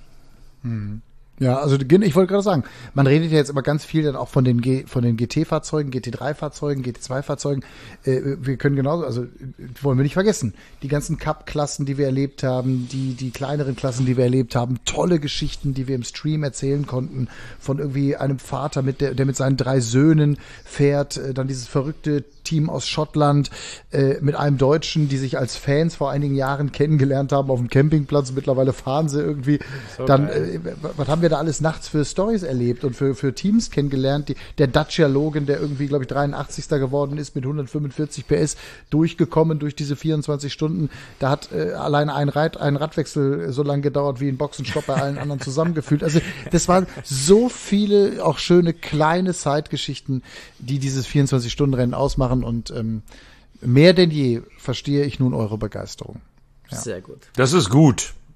Ja, also ich wollte gerade sagen, man redet ja jetzt immer ganz viel dann auch von den GT-Fahrzeugen, GT3-Fahrzeugen, GT2-Fahrzeugen. Wir können genauso, also wollen wir nicht vergessen, die ganzen Cup-Klassen, die wir erlebt haben, die kleineren Klassen, die wir erlebt haben, tolle Geschichten, die wir im Stream erzählen konnten, von irgendwie einem Vater, der mit seinen 3 Söhnen fährt, dann dieses verrückte Team aus Schottland mit einem Deutschen, die sich als Fans vor einigen Jahren kennengelernt haben auf dem Campingplatz. Mittlerweile fahren sie irgendwie. So dann, was haben wir da alles nachts für Storys erlebt und für Teams kennengelernt? Der Dacia Logan, der irgendwie, glaube ich, 83. geworden ist mit 145 PS, durchgekommen durch diese 24 Stunden. Da hat allein ein Radwechsel so lange gedauert wie ein Boxenstopp bei allen anderen zusammengefühlt. Also das waren so viele auch schöne kleine Zeitgeschichten, die dieses 24-Stunden-Rennen ausmachen. Und mehr denn je verstehe ich nun eure Begeisterung. Ja. Sehr gut. Das ist gut.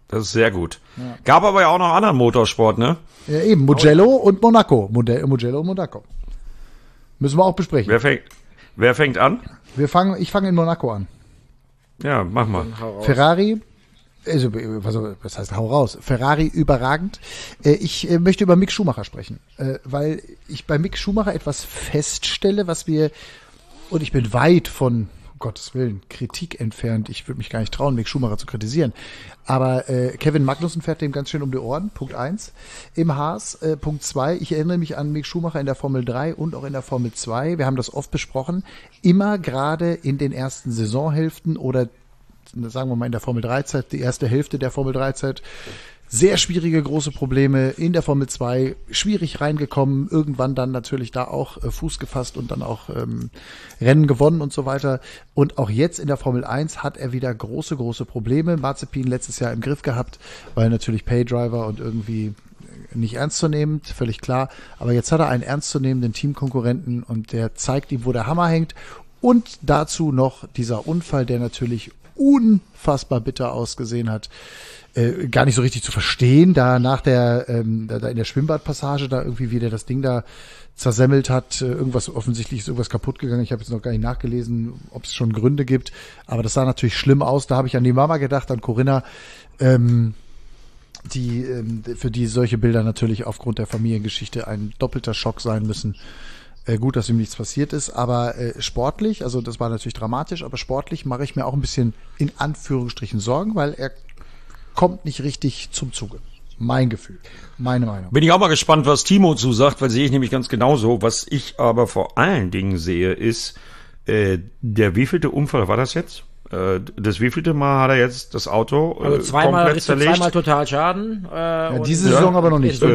Das ist sehr gut. Ja. Gab aber ja auch noch anderen Motorsport, ne? Ja, eben, Mugello und Monaco. Mugello und Monaco. Müssen wir auch besprechen. Wer fängt an? Ich fange in Monaco an. Ja, mach mal. Ferrari, also, was heißt hau raus? Ferrari überragend. Ich möchte über Mick Schumacher sprechen, weil ich bei Mick Schumacher etwas feststelle, und ich bin weit von, um Gottes Willen, Kritik entfernt. Ich würde mich gar nicht trauen, Mick Schumacher zu kritisieren. Aber Kevin Magnussen fährt dem ganz schön um die Ohren, Punkt 1. Im Haas, Punkt 2, ich erinnere mich an Mick Schumacher in der Formel 3 und auch in der Formel 2. Wir haben das oft besprochen. Immer gerade in den ersten Saisonhälften oder sagen wir mal in der Formel 3-Zeit, die erste Hälfte der Formel 3-Zeit, sehr schwierige, große Probleme. In der Formel 2 schwierig reingekommen, irgendwann dann natürlich da auch Fuß gefasst und dann auch Rennen gewonnen und so weiter. Und auch jetzt in der Formel 1 hat er wieder große, große Probleme. Mazepin letztes Jahr im Griff gehabt, weil natürlich Paydriver und irgendwie nicht ernstzunehmend, völlig klar. Aber jetzt hat er einen ernstzunehmenden Teamkonkurrenten und der zeigt ihm, wo der Hammer hängt. Und dazu noch dieser Unfall, der natürlich unfassbar bitter ausgesehen hat. Gar nicht so richtig zu verstehen, da nach da in der Schwimmbadpassage da irgendwie wieder das Ding da zersemmelt hat, offensichtlich ist irgendwas kaputt gegangen. Ich habe jetzt noch gar nicht nachgelesen, ob es schon Gründe gibt, aber das sah natürlich schlimm aus. Da habe ich an die Mama gedacht, an Corinna, für die solche Bilder natürlich aufgrund der Familiengeschichte ein doppelter Schock sein müssen. Gut, dass ihm nichts passiert ist, aber sportlich, also das war natürlich dramatisch, aber sportlich mache ich mir auch ein bisschen in Anführungsstrichen Sorgen, weil er kommt nicht richtig zum Zuge. Mein Gefühl, meine Meinung. Bin ich auch mal gespannt, was Timo zusagt, weil sehe ich nämlich ganz genauso. Was ich aber vor allen Dingen sehe, ist, der wievielte Unfall war das jetzt? Das wievielte Mal hat er jetzt das Auto komplett zerlegt? Zweimal Totalschaden. Diese Saison aber noch nicht.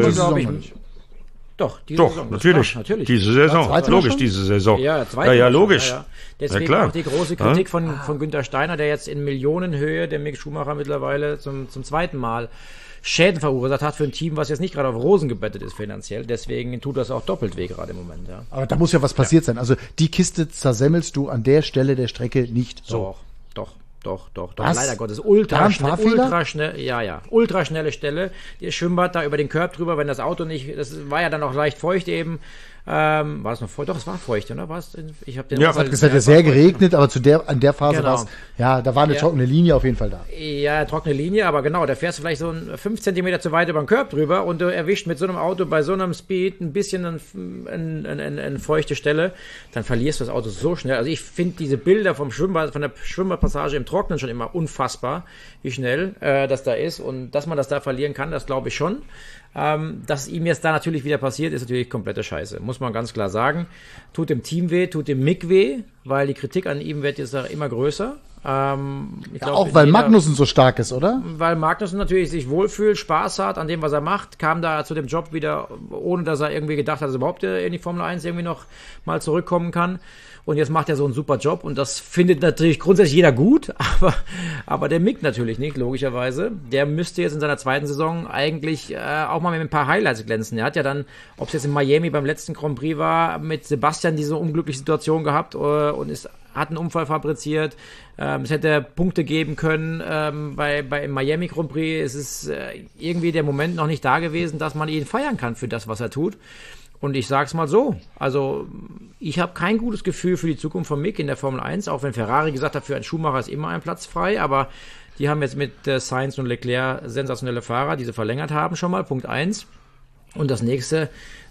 Doch, Saison. Natürlich. Diese Saison. Logisch, diese Saison. Ja, logisch. Ja. Deswegen auch die große Kritik von Günther Steiner, der jetzt in Millionenhöhe, der Mick Schumacher mittlerweile zum zweiten Mal Schäden verursacht hat für ein Team, was jetzt nicht gerade auf Rosen gebettet ist finanziell. Deswegen tut das auch doppelt weh gerade im Moment. Ja. Aber da muss ja was passiert sein. Also die Kiste zersemmelst du an der Stelle der Strecke nicht so. Doch. Was? Leider Gottes. Ultraschnelle Stelle. Das Schwimmbad da über den Curb drüber, wenn das Auto nicht, das war ja dann auch leicht feucht eben. War es noch feucht? Doch, es war feucht, oder? Es hat ja sehr geregnet, aber an der Phase war es, da war eine trockene Linie auf jeden Fall da. Ja, trockene Linie, aber genau, da fährst du vielleicht so 5 Zentimeter zu weit über den Curb drüber und du erwischt mit so einem Auto bei so einem Speed ein bisschen eine feuchte Stelle, dann verlierst du das Auto so schnell. Also ich finde diese Bilder von der Schwimmbadpassage im Trocknen schon immer unfassbar, wie schnell das da ist und dass man das da verlieren kann, das glaube ich schon. Dass ihm jetzt da natürlich wieder passiert, ist natürlich komplette Scheiße. Muss man ganz klar sagen. Tut dem Team weh, tut dem Mick weh, weil die Kritik an ihm wird jetzt immer größer. Auch weil Magnussen so stark ist, oder? Weil Magnussen natürlich sich wohlfühlt, Spaß hat an dem, was er macht, kam da zu dem Job wieder, ohne dass er irgendwie gedacht hat, dass er überhaupt in die Formel 1 irgendwie noch mal zurückkommen kann. Und jetzt macht er so einen super Job und das findet natürlich grundsätzlich jeder gut, aber der Mick natürlich nicht, logischerweise. Der müsste jetzt in seiner zweiten Saison eigentlich auch mal mit ein paar Highlights glänzen. Er hat ja dann, ob es jetzt in Miami beim letzten Grand Prix war, mit Sebastian diese unglückliche Situation gehabt und hat einen Unfall fabriziert. Es hätte Punkte geben können im Miami Grand Prix. Es ist irgendwie der Moment noch nicht da gewesen, dass man ihn feiern kann für das, was er tut. Und ich sag's mal so, also ich habe kein gutes Gefühl für die Zukunft von Mick in der Formel 1, auch wenn Ferrari gesagt hat, für einen Schumacher ist immer ein Platz frei, aber die haben jetzt mit Sainz und Leclerc sensationelle Fahrer, die sie verlängert haben schon mal, Punkt 1. Und das nächste,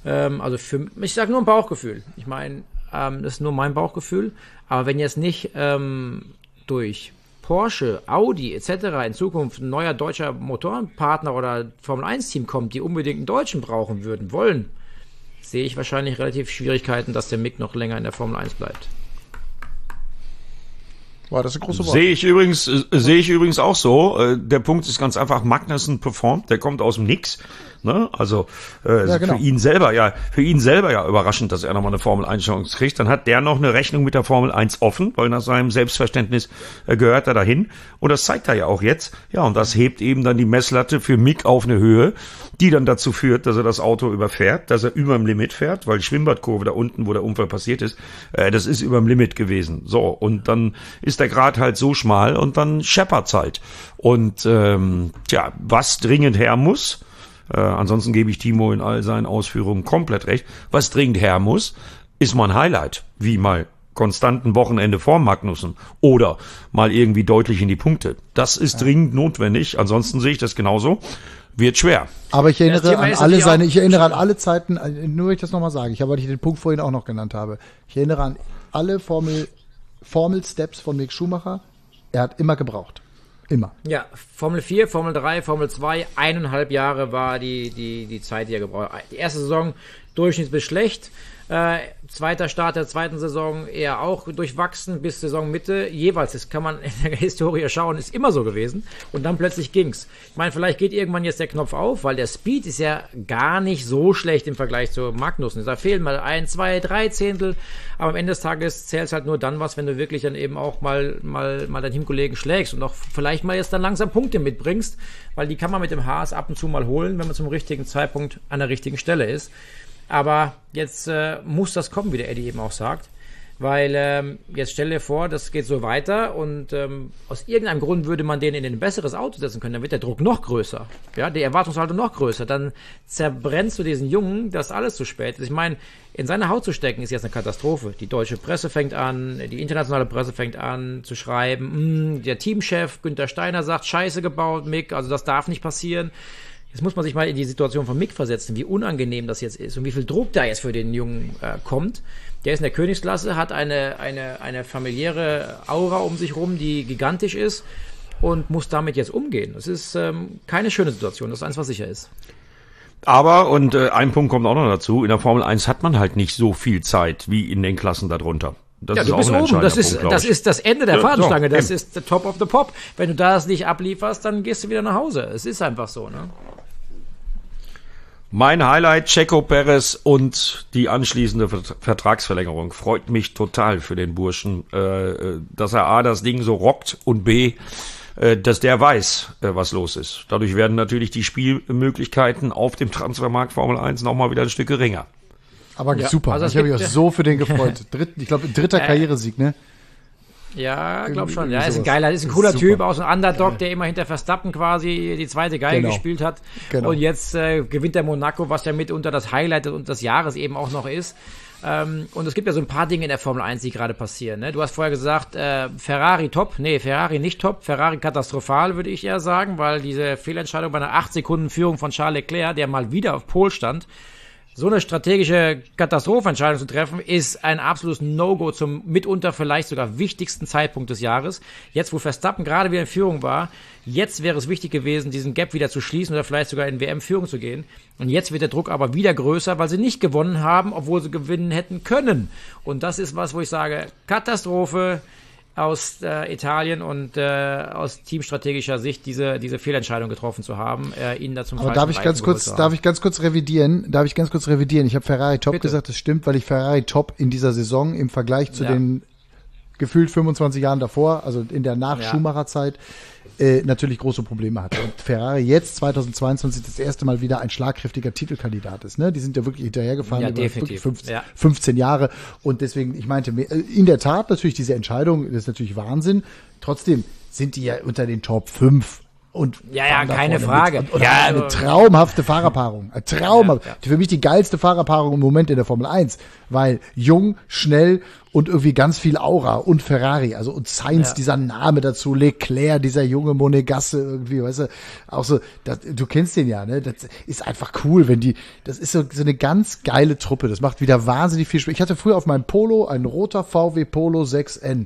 ich sage nur ein Bauchgefühl. Ich meine, das ist nur mein Bauchgefühl, aber wenn jetzt nicht durch Porsche, Audi etc. in Zukunft ein neuer deutscher Motorenpartner oder Formel 1 Team kommt, die unbedingt einen Deutschen brauchen wollen, sehe ich wahrscheinlich relativ Schwierigkeiten, dass der Mick noch länger in der Formel 1 bleibt. Wow, das ist eine große Worte. Sehe ich übrigens auch so. Der Punkt ist ganz einfach, Magnussen performt, der kommt aus dem Nix. Ne? Also genau. für ihn selber ja überraschend, dass er nochmal eine Formel-1-Chance kriegt. Dann hat der noch eine Rechnung mit der Formel 1 offen, weil nach seinem Selbstverständnis gehört er dahin. Und das zeigt er ja auch jetzt. Ja, und das hebt eben dann die Messlatte für Mick auf eine Höhe, die dann dazu führt, dass er das Auto überfährt, dass er über dem Limit fährt, weil die Schwimmbadkurve da unten, wo der Unfall passiert ist, das ist über dem Limit gewesen. So, und dann ist der Grat halt so schmal und dann scheppert's halt. Und was dringend her muss, ansonsten gebe ich Timo in all seinen Ausführungen komplett recht, was dringend her muss, ist mal ein Highlight, wie mal konstanten Wochenende vor Magnussen oder mal irgendwie deutlich in die Punkte. Das ist dringend notwendig, ansonsten sehe ich das genauso. Wird schwer. Aber ich erinnere an alle Zeiten, nur wenn ich das nochmal sage, weil ich den Punkt vorhin auch noch genannt habe. Ich erinnere an alle Formel-Steps von Mick Schumacher. Er hat immer gebraucht. Immer. Ja, Formel 4, Formel 3, Formel 2, 1,5 Jahre war die Zeit, die er gebraucht hat. Die erste Saison durchschnittlich bis schlecht. Zweiter Start der zweiten Saison eher auch durchwachsen bis Saisonmitte. Jeweils, das kann man in der Historie schauen, ist immer so gewesen. Und dann plötzlich ging's. Ich meine, vielleicht geht irgendwann jetzt der Knopf auf, weil der Speed ist ja gar nicht so schlecht im Vergleich zu Magnussen. Da fehlen mal 1, 2, 3 Zehntel. Aber am Ende des Tages zählt halt nur dann was, wenn du wirklich dann eben auch mal deinen Teamkollegen schlägst und auch vielleicht mal jetzt dann langsam Punkte mitbringst, weil die kann man mit dem Haas ab und zu mal holen, wenn man zum richtigen Zeitpunkt an der richtigen Stelle ist. Aber jetzt muss das kommen, wie der Eddie eben auch sagt, weil jetzt stell dir vor, das geht so weiter und aus irgendeinem Grund würde man den in ein besseres Auto setzen können, dann wird der Druck noch größer, ja, die Erwartungshaltung noch größer, dann zerbrennst du diesen Jungen, dass alles zu spät ist. Ich meine, in seine Haut zu stecken ist jetzt eine Katastrophe. Die deutsche Presse fängt an, die internationale Presse fängt an zu schreiben, der Teamchef Günther Steiner sagt, Scheiße gebaut, Mick, also das darf nicht passieren. Jetzt muss man sich mal in die Situation von Mick versetzen, wie unangenehm das jetzt ist und wie viel Druck da jetzt für den Jungen kommt. Der ist in der Königsklasse, hat eine familiäre Aura um sich rum, die gigantisch ist und muss damit jetzt umgehen. Das ist keine schöne Situation, das ist eins, was sicher ist. Aber, und ein Punkt kommt auch noch dazu, in der Formel 1 hat man halt nicht so viel Zeit wie in den Klassen darunter. Das ist du bist auch ein oben. Das Punkt, ist das Ende der Fahnenstange. Das ist der Top of the Pop. Wenn du das nicht ablieferst, dann gehst du wieder nach Hause. Es ist einfach so, ne? Mein Highlight, Checo Perez und die anschließende Vertragsverlängerung. Freut mich total für den Burschen, dass er A, das Ding so rockt und B, dass der weiß, was los ist. Dadurch werden natürlich die Spielmöglichkeiten auf dem Transfermarkt Formel 1 nochmal wieder ein Stück geringer. Aber super, also ich habe mich auch so für den gefreut. Ich glaube, dritter Karrieresieg, ne? Ja, glaub schon. Ja, ist ein cooler Typ, auch so ein Underdog, der immer hinter Verstappen quasi die zweite Geige gespielt hat. Genau. Und jetzt gewinnt der Monaco, was ja mitunter das Highlight des Jahres eben auch noch ist. Und es gibt ja so ein paar Dinge in der Formel 1, die gerade passieren. Ne? Du hast vorher gesagt, Ferrari top. Nee, Ferrari nicht top. Ferrari katastrophal, würde ich eher sagen, weil diese Fehlentscheidung bei einer 8 Sekunden Führung von Charles Leclerc, der mal wieder auf Pole stand, so eine strategische Katastrophenentscheidung zu treffen, ist ein absolutes No-Go zum mitunter vielleicht sogar wichtigsten Zeitpunkt des Jahres. Jetzt, wo Verstappen gerade wieder in Führung war, jetzt wäre es wichtig gewesen, diesen Gap wieder zu schließen oder vielleicht sogar in WM-Führung zu gehen. Und jetzt wird der Druck aber wieder größer, weil sie nicht gewonnen haben, obwohl sie gewinnen hätten können. Und das ist was, wo ich sage, Katastrophe aus Italien und aus teamstrategischer Sicht diese Fehlentscheidung getroffen zu haben, ihn da zum falschen Reifen geholt zu haben. Darf ich ganz kurz revidieren? Ich habe Ferrari top gesagt, das stimmt, weil ich Ferrari top in dieser Saison im Vergleich zu den gefühlt 25 Jahren davor, also in der Nach-Schumacher-Zeit, natürlich große Probleme hatte. Und Ferrari jetzt 2022 das erste Mal wieder ein schlagkräftiger Titelkandidat ist. Ne? Die sind ja wirklich hinterhergefahren über wirklich 15 Jahre. Und deswegen, ich meinte, in der Tat natürlich diese Entscheidung, das ist natürlich Wahnsinn. Trotzdem sind die ja unter den Top 5. Und keine Frage. Eine traumhafte Fahrerpaarung. Für mich die geilste Fahrerpaarung im Moment in der Formel 1. Weil jung, schnell und irgendwie ganz viel Aura und Ferrari. Also und Sainz, dieser Name dazu, Leclerc, dieser junge Monegasse irgendwie, weißt du, auch so, du kennst den ja, ne? Das ist einfach cool, das ist so eine ganz geile Truppe. Das macht wieder wahnsinnig viel Spaß. Ich hatte früher auf meinem Polo ein roter VW Polo 6N.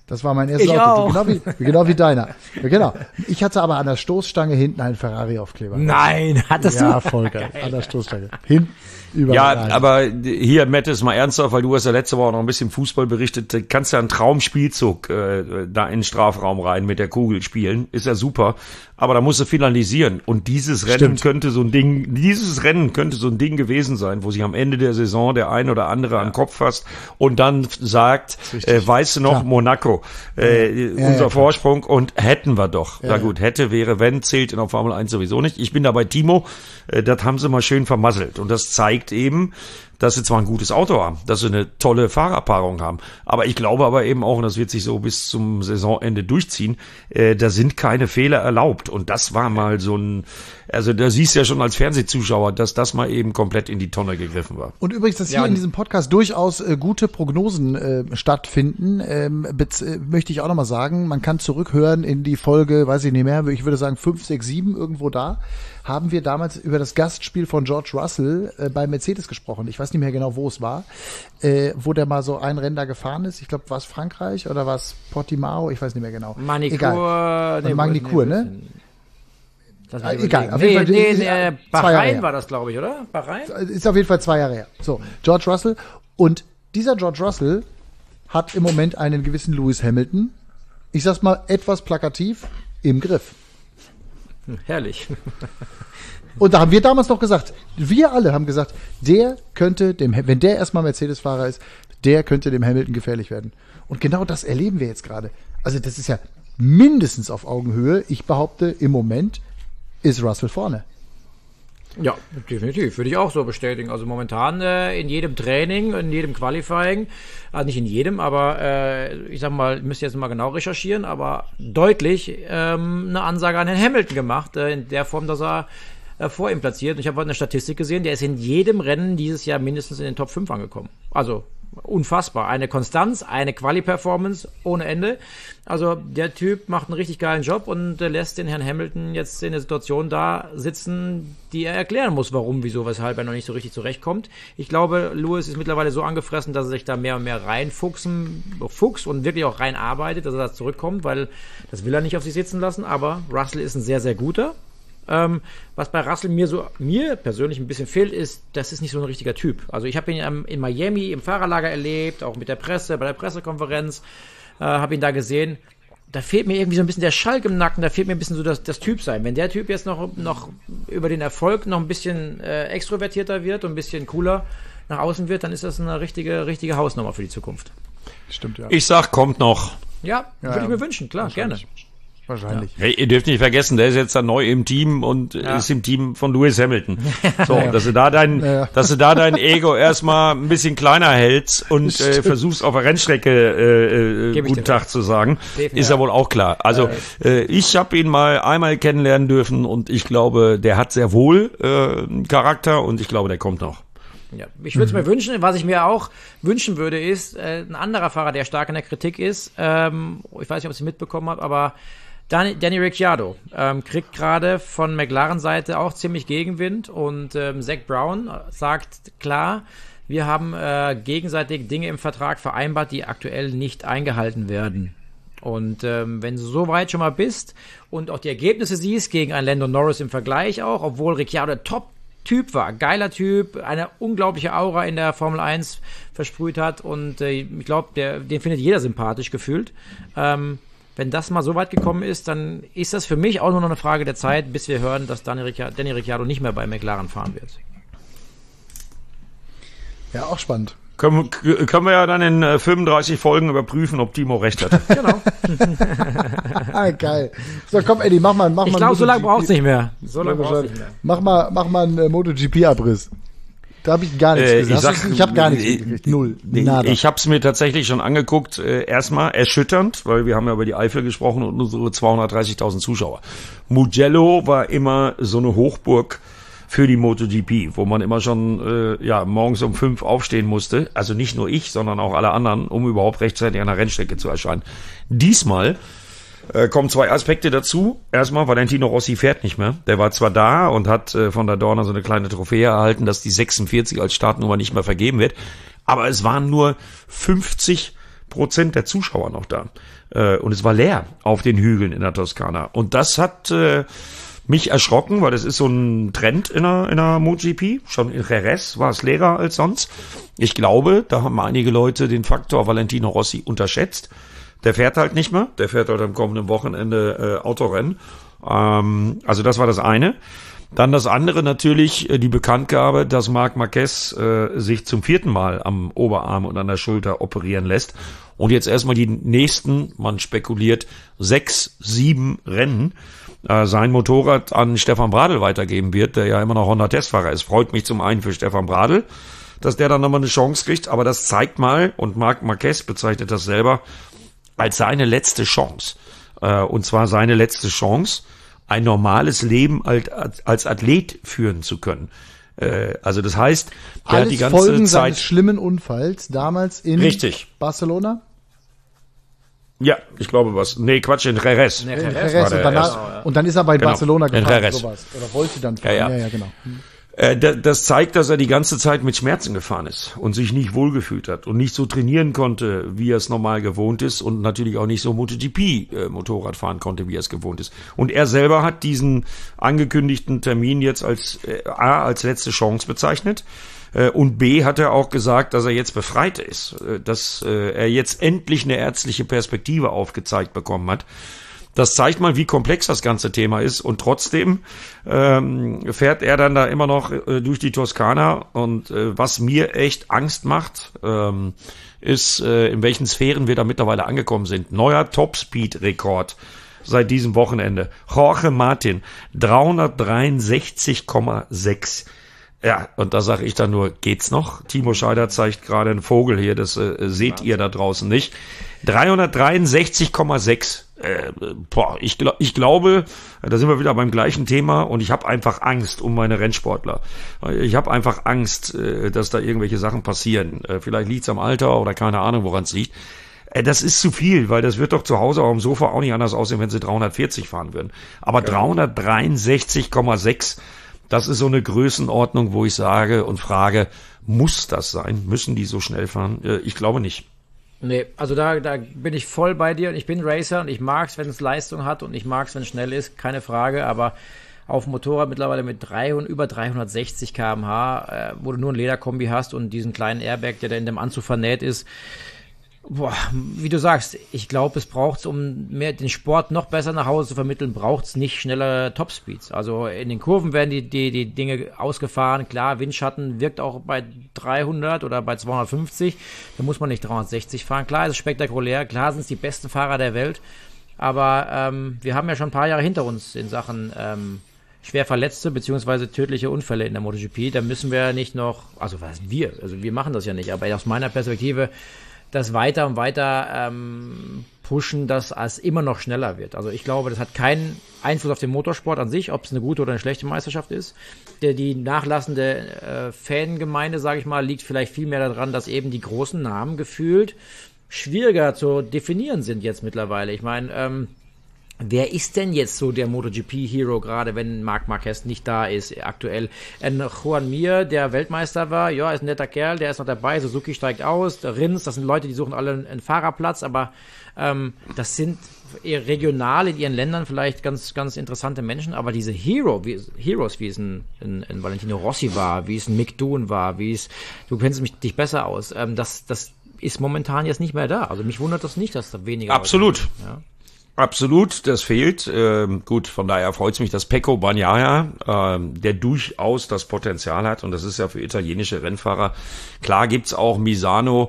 Das war mein erstes Auto. Genau wie deiner. Ja, genau. Ich hatte aber an der Stoßstange hinten einen Ferrari-Aufkleber. Nein, hattest du? Ja, voll geil. An der Stoßstange. Hinten. Ja, aber hier, Matt, ist mal ernsthaft, weil du hast ja letzte Woche noch ein bisschen Fußball berichtet, du kannst ja einen Traumspielzug da in den Strafraum rein mit der Kugel spielen, ist ja super, aber da musst du finalisieren und dieses Rennen könnte so ein Ding gewesen sein, wo sich am Ende der Saison der ein oder andere an den Kopf fasst und dann sagt, weißt du noch, klar. Monaco, unser Vorsprung und hätten wir doch. Na gut, hätte, wäre, wenn, zählt in der Formel 1 sowieso nicht. Ich bin da bei Timo, das haben sie mal schön vermasselt und das zeigt eben, dass sie zwar ein gutes Auto haben, dass sie eine tolle Fahrerpaarung haben, aber ich glaube aber eben auch, und das wird sich so bis zum Saisonende durchziehen, da sind keine Fehler erlaubt und das war mal so ein, also da siehst du ja schon als Fernsehzuschauer, dass das mal eben komplett in die Tonne gegriffen war. Und übrigens, dass hier in diesem Podcast durchaus gute Prognosen stattfinden, möchte ich auch nochmal sagen, man kann zurückhören in die Folge, weiß ich nicht mehr, ich würde sagen 5, 6, 7, irgendwo da, haben wir damals über das Gastspiel von George Russell bei Mercedes gesprochen. Ich weiß nicht mehr genau, wo es war, wo der mal so ein Rennen da gefahren ist. Ich glaube, war es Frankreich oder war es Portimao? Ich weiß nicht mehr genau. Magny-Cours, ne? Egal, auf jeden Fall. Bahrain war das, glaube ich, oder? Bahrain? Ist auf jeden Fall 2 Jahre her. So, George Russell. Und dieser George Russell hat im Moment einen gewissen Lewis Hamilton, ich sag's mal etwas plakativ, im Griff. Herrlich. Und da haben wir damals noch gesagt, wir alle haben gesagt, der könnte wenn der erstmal Mercedes-Fahrer ist, der könnte dem Hamilton gefährlich werden. Und genau das erleben wir jetzt gerade. Also das ist ja mindestens auf Augenhöhe. Ich behaupte, im Moment ist Russell vorne. Ja, definitiv. Würde ich auch so bestätigen. Also momentan in jedem Training, in jedem Qualifying, nicht in jedem, aber ich sag mal, müsst ihr jetzt mal genau recherchieren, aber deutlich eine Ansage an Herrn Hamilton gemacht, in der Form, dass er vor ihm platziert. Und ich habe heute eine Statistik gesehen, der ist in jedem Rennen dieses Jahr mindestens in den Top 5 angekommen. Also unfassbar. Eine Konstanz, eine Quali-Performance ohne Ende. Also der Typ macht einen richtig geilen Job und lässt den Herrn Hamilton jetzt in der Situation da sitzen, die er erklären muss, warum, wieso, weshalb er noch nicht so richtig zurechtkommt. Ich glaube, Lewis ist mittlerweile so angefressen, dass er sich da mehr und mehr reinfuchst und wirklich auch reinarbeitet, dass er da zurückkommt, weil das will er nicht auf sich sitzen lassen, aber Russell ist ein sehr, sehr guter. Was bei Russell mir persönlich ein bisschen fehlt, ist, das ist nicht so ein richtiger Typ. Also ich habe ihn in Miami im Fahrerlager erlebt, auch mit der Presse, bei der Pressekonferenz, habe ihn da gesehen. Da fehlt mir irgendwie so ein bisschen der Schalk im Nacken, da fehlt mir ein bisschen so das Typ sein. Wenn der Typ jetzt noch über den Erfolg noch ein bisschen extrovertierter wird und ein bisschen cooler nach außen wird, dann ist das eine richtige Hausnummer für die Zukunft. Stimmt, ja. Ich sag, kommt noch. Ja, würde ich mir wünschen, klar, gerne. Wahrscheinlich. Ja. Hey, ihr dürft nicht vergessen, der ist jetzt da neu im Team und ist im Team von Lewis Hamilton. So, dass du da dein Ego erstmal ein bisschen kleiner hältst und versuchst auf der Rennstrecke guten Tag zu sagen, ist ja wohl auch klar. Also ich habe ihn mal einmal kennenlernen dürfen und ich glaube, der hat sehr wohl Charakter und ich glaube, der kommt noch. Ja, ich würde es mir wünschen. Was ich mir auch wünschen würde, ist ein anderer Fahrer, der stark in der Kritik ist. Ich weiß nicht, ob ich es mitbekommen habe, aber Danny Ricciardo kriegt gerade von McLaren-Seite auch ziemlich Gegenwind und Zach Brown sagt klar, wir haben gegenseitig Dinge im Vertrag vereinbart, die aktuell nicht eingehalten werden. Und wenn du so weit schon mal bist und auch die Ergebnisse siehst gegen einen Lando Norris im Vergleich auch, obwohl Ricciardo Top-Typ war, geiler Typ, eine unglaubliche Aura in der Formel 1 versprüht hat und ich glaube, den findet jeder sympathisch gefühlt. Wenn das mal so weit gekommen ist, dann ist das für mich auch nur noch eine Frage der Zeit, bis wir hören, dass Danny Ricciardo nicht mehr bei McLaren fahren wird. Ja, auch spannend. Können wir ja dann in 35 Folgen überprüfen, ob Timo recht hat. Genau. Geil. So, komm, Eddie, mach mal. Ich glaube, so lange braucht's nicht mehr. Mach mal einen MotoGP-Abriss. Da habe ich gar nichts gesagt. Ich habe gar nichts gekriegt. Null. Nada. Ich habe es mir tatsächlich schon angeguckt. Erstmal erschütternd, weil wir haben ja über die Eifel gesprochen und unsere 230.000 Zuschauer. Mugello war immer so eine Hochburg für die MotoGP, wo man immer schon morgens um 5 aufstehen musste. Also nicht nur ich, sondern auch alle anderen, um überhaupt rechtzeitig an der Rennstrecke zu erscheinen. Diesmal kommen 2 Aspekte dazu. Erstmal, Valentino Rossi fährt nicht mehr. Der war zwar da und hat von der Dorna so eine kleine Trophäe erhalten, dass die 46 als Startnummer nicht mehr vergeben wird. Aber es waren nur 50 100% der Zuschauer noch da. Und es war leer auf den Hügeln in der Toskana. Und das hat mich erschrocken, weil das ist so ein Trend in der MotoGP. Schon in Jerez war es leerer als sonst. Ich glaube, da haben einige Leute den Faktor Valentino Rossi unterschätzt. Der fährt halt nicht mehr. Der fährt halt am kommenden Wochenende Autorennen. Also das war das eine. Dann das andere natürlich die Bekanntgabe, dass Marc Marquez sich zum 4. Mal am Oberarm und an der Schulter operieren lässt und jetzt erstmal die nächsten, man spekuliert, 6, 7 Rennen sein Motorrad an Stefan Bradl weitergeben wird, der ja immer noch Honda-Testfahrer ist. Freut mich zum einen für Stefan Bradl, dass der dann nochmal eine Chance kriegt, aber das zeigt mal, und Marc Marquez bezeichnet das selber als seine letzte Chance. Und zwar seine letzte Chance, ein normales Leben als Athlet führen zu können. Also das heißt, der alles hat die ganze Folgen Zeit seines schlimmen Unfalls damals in Richtig. Barcelona. Ja, ich glaube was. Nee, Quatsch, in Jerez. In Jerez und dann ist er bei Barcelona gefahren, sowas. Oder wollte dann fahren. Ja, genau. Das zeigt, dass er die ganze Zeit mit Schmerzen gefahren ist und sich nicht wohlgefühlt hat und nicht so trainieren konnte, wie er es normal gewohnt ist und natürlich auch nicht so MotoGP-Motorrad fahren konnte, wie er es gewohnt ist. Und er selber hat diesen angekündigten Termin jetzt als letzte Chance bezeichnet. Und B hat er auch gesagt, dass er jetzt befreit ist, dass er jetzt endlich eine ärztliche Perspektive aufgezeigt bekommen hat. Das zeigt mal, wie komplex das ganze Thema ist und trotzdem fährt er dann da immer noch durch die Toskana und was mir echt Angst macht, ist, in welchen Sphären wir da mittlerweile angekommen sind. Neuer Topspeed-Rekord seit diesem Wochenende. Jorge Martin, 363,6. Ja, und da sage ich dann nur, geht's noch? Timo Scheider zeigt gerade einen Vogel hier, das seht ihr da draußen nicht. 363,6. Ich glaube, da sind wir wieder beim gleichen Thema und ich habe einfach Angst um meine Rennsportler. Ich habe einfach Angst, dass da irgendwelche Sachen passieren. Vielleicht liegt's am Alter oder keine Ahnung, woran es liegt. Das ist zu viel, weil das wird doch zu Hause auf dem Sofa auch nicht anders aussehen, wenn sie 340 fahren würden. Aber 363,6, das ist so eine Größenordnung, wo ich sage und frage, muss das sein? Müssen die so schnell fahren? Ich glaube nicht. Nee, also da bin ich voll bei dir und ich bin Racer und ich mag's, wenn es Leistung hat und ich mag's, wenn es schnell ist, keine Frage, aber auf dem Motorrad mittlerweile mit über 360 km/h, wo du nur ein Lederkombi hast und diesen kleinen Airbag, der da in dem Anzug vernäht ist. Boah, wie du sagst, ich glaube, es braucht's, um den Sport noch besser nach Hause zu vermitteln, braucht's nicht schnellere Topspeeds. Also in den Kurven werden die Dinge ausgefahren. Klar, Windschatten wirkt auch bei 300 oder bei 250. Da muss man nicht 360 fahren. Klar, es ist spektakulär. Klar sind es die besten Fahrer der Welt. Aber wir haben ja schon ein paar Jahre hinter uns in Sachen schwer Verletzte bzw. tödliche Unfälle in der MotoGP. Da müssen wir nicht noch, also wir machen das ja nicht, aber aus meiner Perspektive das weiter und weiter pushen, dass es immer noch schneller wird. Also ich glaube, das hat keinen Einfluss auf den Motorsport an sich, ob es eine gute oder eine schlechte Meisterschaft ist. Die nachlassende Fangemeinde, sage ich mal, liegt vielleicht viel mehr daran, dass eben die großen Namen gefühlt schwieriger zu definieren sind jetzt mittlerweile. Ich meine, wer ist denn jetzt so der MotoGP-Hero, gerade wenn Marc Marquez nicht da ist aktuell? Juan Mir, der Weltmeister war, ja, ist ein netter Kerl, der ist noch dabei, Suzuki steigt aus, der Rins, das sind Leute, die suchen alle einen Fahrerplatz, aber das sind eher regional in ihren Ländern vielleicht ganz, ganz interessante Menschen, aber diese Heroes, wie es ein Valentino Rossi war, wie es ein Mick Doohan war, du kennst dich besser aus, das ist momentan jetzt nicht mehr da. Also mich wundert das nicht, dass da weniger... Absolut. Ja. Absolut, das fehlt. Gut, von daher freut es mich, dass Pecco Bagnaia, der durchaus das Potenzial hat, und das ist ja für italienische Rennfahrer. Klar gibt's auch Misano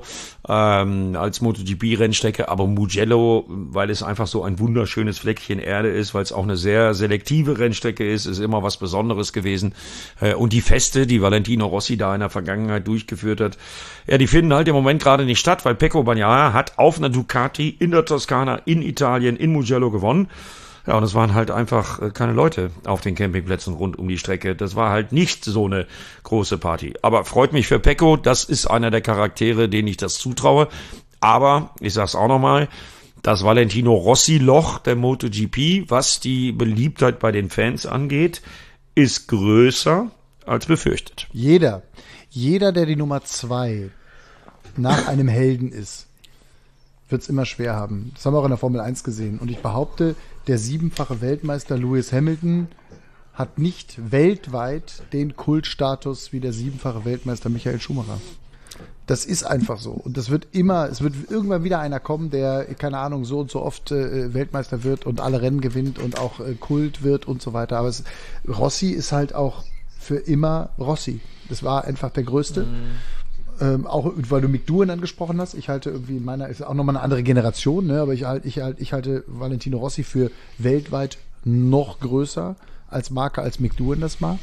als MotoGP-Rennstrecke, aber Mugello, weil es einfach so ein wunderschönes Fleckchen Erde ist, weil es auch eine sehr selektive Rennstrecke ist immer was Besonderes gewesen. Und die Feste, die Valentino Rossi da in der Vergangenheit durchgeführt hat, ja, die finden halt im Moment gerade nicht statt, weil Pecco Bagnaia hat auf einer Ducati in der Toskana, in Italien, in Mugello gewonnen. Ja, und es waren halt einfach keine Leute auf den Campingplätzen rund um die Strecke. Das war halt nicht so eine große Party. Aber freut mich für Pecco, das ist einer der Charaktere, denen ich das zutraue. Aber, ich sag's auch nochmal, das Valentino Rossi-Loch der MotoGP, was die Beliebtheit bei den Fans angeht, ist größer als befürchtet. Jeder, der die Nummer 2 nach einem Helden ist, wird es immer schwer haben. Das haben wir auch in der Formel 1 gesehen. Und ich behaupte, der 7-fache Weltmeister Lewis Hamilton hat nicht weltweit den Kultstatus wie der 7-fache Weltmeister Michael Schumacher. Das ist einfach so. Und es wird irgendwann wieder einer kommen, der, keine Ahnung, so und so oft Weltmeister wird und alle Rennen gewinnt und auch Kult wird und so weiter. Aber Rossi ist halt auch für immer Rossi. Das war einfach der Größte. Auch weil du Mick Doohan angesprochen hast. Ich halte irgendwie ist auch nochmal eine andere Generation, ne? Aber ich halte Valentino Rossi für weltweit noch größer als Marke, als Mick Doohan das war.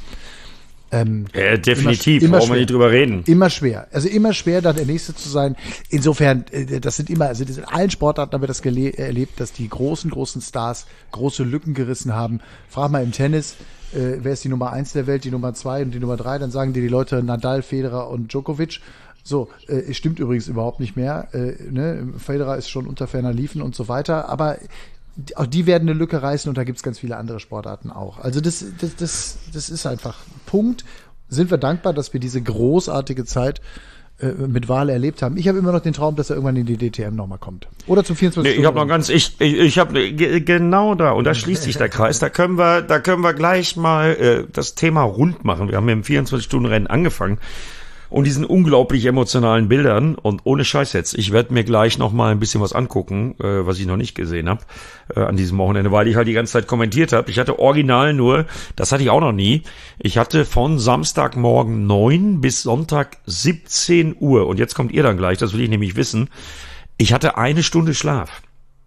Definitiv, brauchen wir nicht drüber reden. Immer schwer. Also immer schwer, da der Nächste zu sein. Insofern, das in allen Sportarten haben wir das erlebt, dass die großen Stars große Lücken gerissen haben. Frag mal im Tennis, wer ist die Nummer 1 der Welt, die Nummer 2 und die Nummer 3, dann sagen dir die Leute Nadal, Federer und Djokovic. So, stimmt übrigens überhaupt nicht mehr. Ne? Federer ist schon unter ferner Liefen und so weiter, aber auch die werden eine Lücke reißen und da gibt's ganz viele andere Sportarten auch. Also das ist einfach Punkt. Sind wir dankbar, dass wir diese großartige Zeit mit Wale erlebt haben. Ich habe immer noch den Traum, dass er irgendwann in die DTM nochmal kommt. Oder zum 24 Ich habe noch ich habe genau da, und da schließt sich der Kreis. Da können wir gleich mal das Thema rund machen. Wir haben mit dem 24-Stunden-Rennen angefangen. Und diesen unglaublich emotionalen Bildern, und ohne Scheiß jetzt, ich werde mir gleich noch mal ein bisschen was angucken, was ich noch nicht gesehen habe an diesem Wochenende, weil ich halt die ganze Zeit kommentiert habe. Ich hatte original nur, das hatte ich auch noch nie, ich hatte von Samstagmorgen 9 bis Sonntag 17 Uhr, und jetzt kommt ihr dann gleich, das will ich nämlich wissen, ich hatte 1 Stunde Schlaf.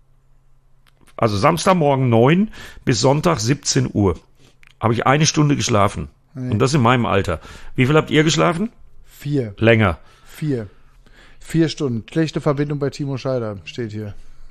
Also Samstagmorgen 9 bis Sonntag 17 Uhr habe ich 1 Stunde geschlafen. Nee. Und das in meinem Alter. Wie viel habt ihr geschlafen? 4. Länger. 4 Stunden. Schlechte Verbindung bei Timo Scheider steht hier.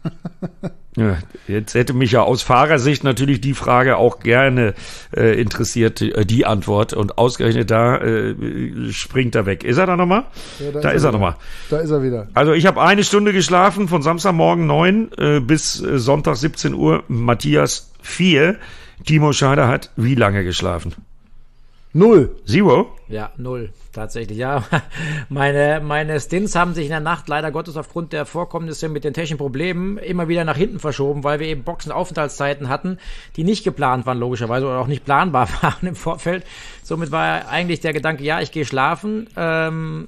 Ja, jetzt hätte mich ja aus Fahrersicht natürlich die Frage auch gerne interessiert, die Antwort. Und ausgerechnet da springt er weg. Ist er da nochmal? Ja, da ist er nochmal. Da ist er wieder. Also ich habe 1 Stunde geschlafen von Samstagmorgen 9 bis Sonntag 17 Uhr. Matthias 4. Timo Scheider hat wie lange geschlafen? 0. 0? Ja, 0. Tatsächlich, ja. Meine Stints haben sich in der Nacht leider Gottes aufgrund der Vorkommnisse mit den technischen Problemen immer wieder nach hinten verschoben, weil wir eben Boxenaufenthaltszeiten hatten, die nicht geplant waren, logischerweise, oder auch nicht planbar waren im Vorfeld. Somit war eigentlich der Gedanke, ja, ich gehe schlafen, ja,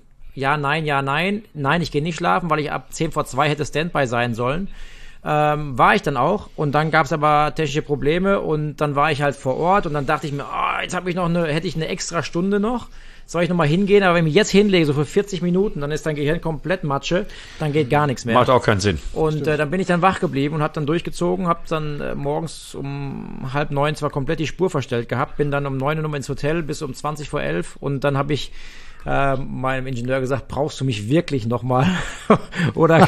nein, ich gehe nicht schlafen, weil ich ab 10:45 hätte Standby sein sollen. War ich dann auch, und dann gab es aber technische Probleme, und dann war ich halt vor Ort, und dann dachte ich mir, jetzt habe ich hätte ich eine extra Stunde noch, soll ich nochmal hingehen, aber wenn ich mich jetzt hinlege, so für 40 Minuten, dann ist dein Gehirn komplett Matsche, dann geht gar nichts mehr. Macht auch keinen Sinn. Und dann bin ich dann wach geblieben und habe dann durchgezogen, habe dann morgens um 8:30 zwar komplett die Spur verstellt gehabt, bin dann um 9 Uhr ins Hotel bis um 11:20, und dann habe ich meinem Ingenieur gesagt, brauchst du mich wirklich nochmal? oder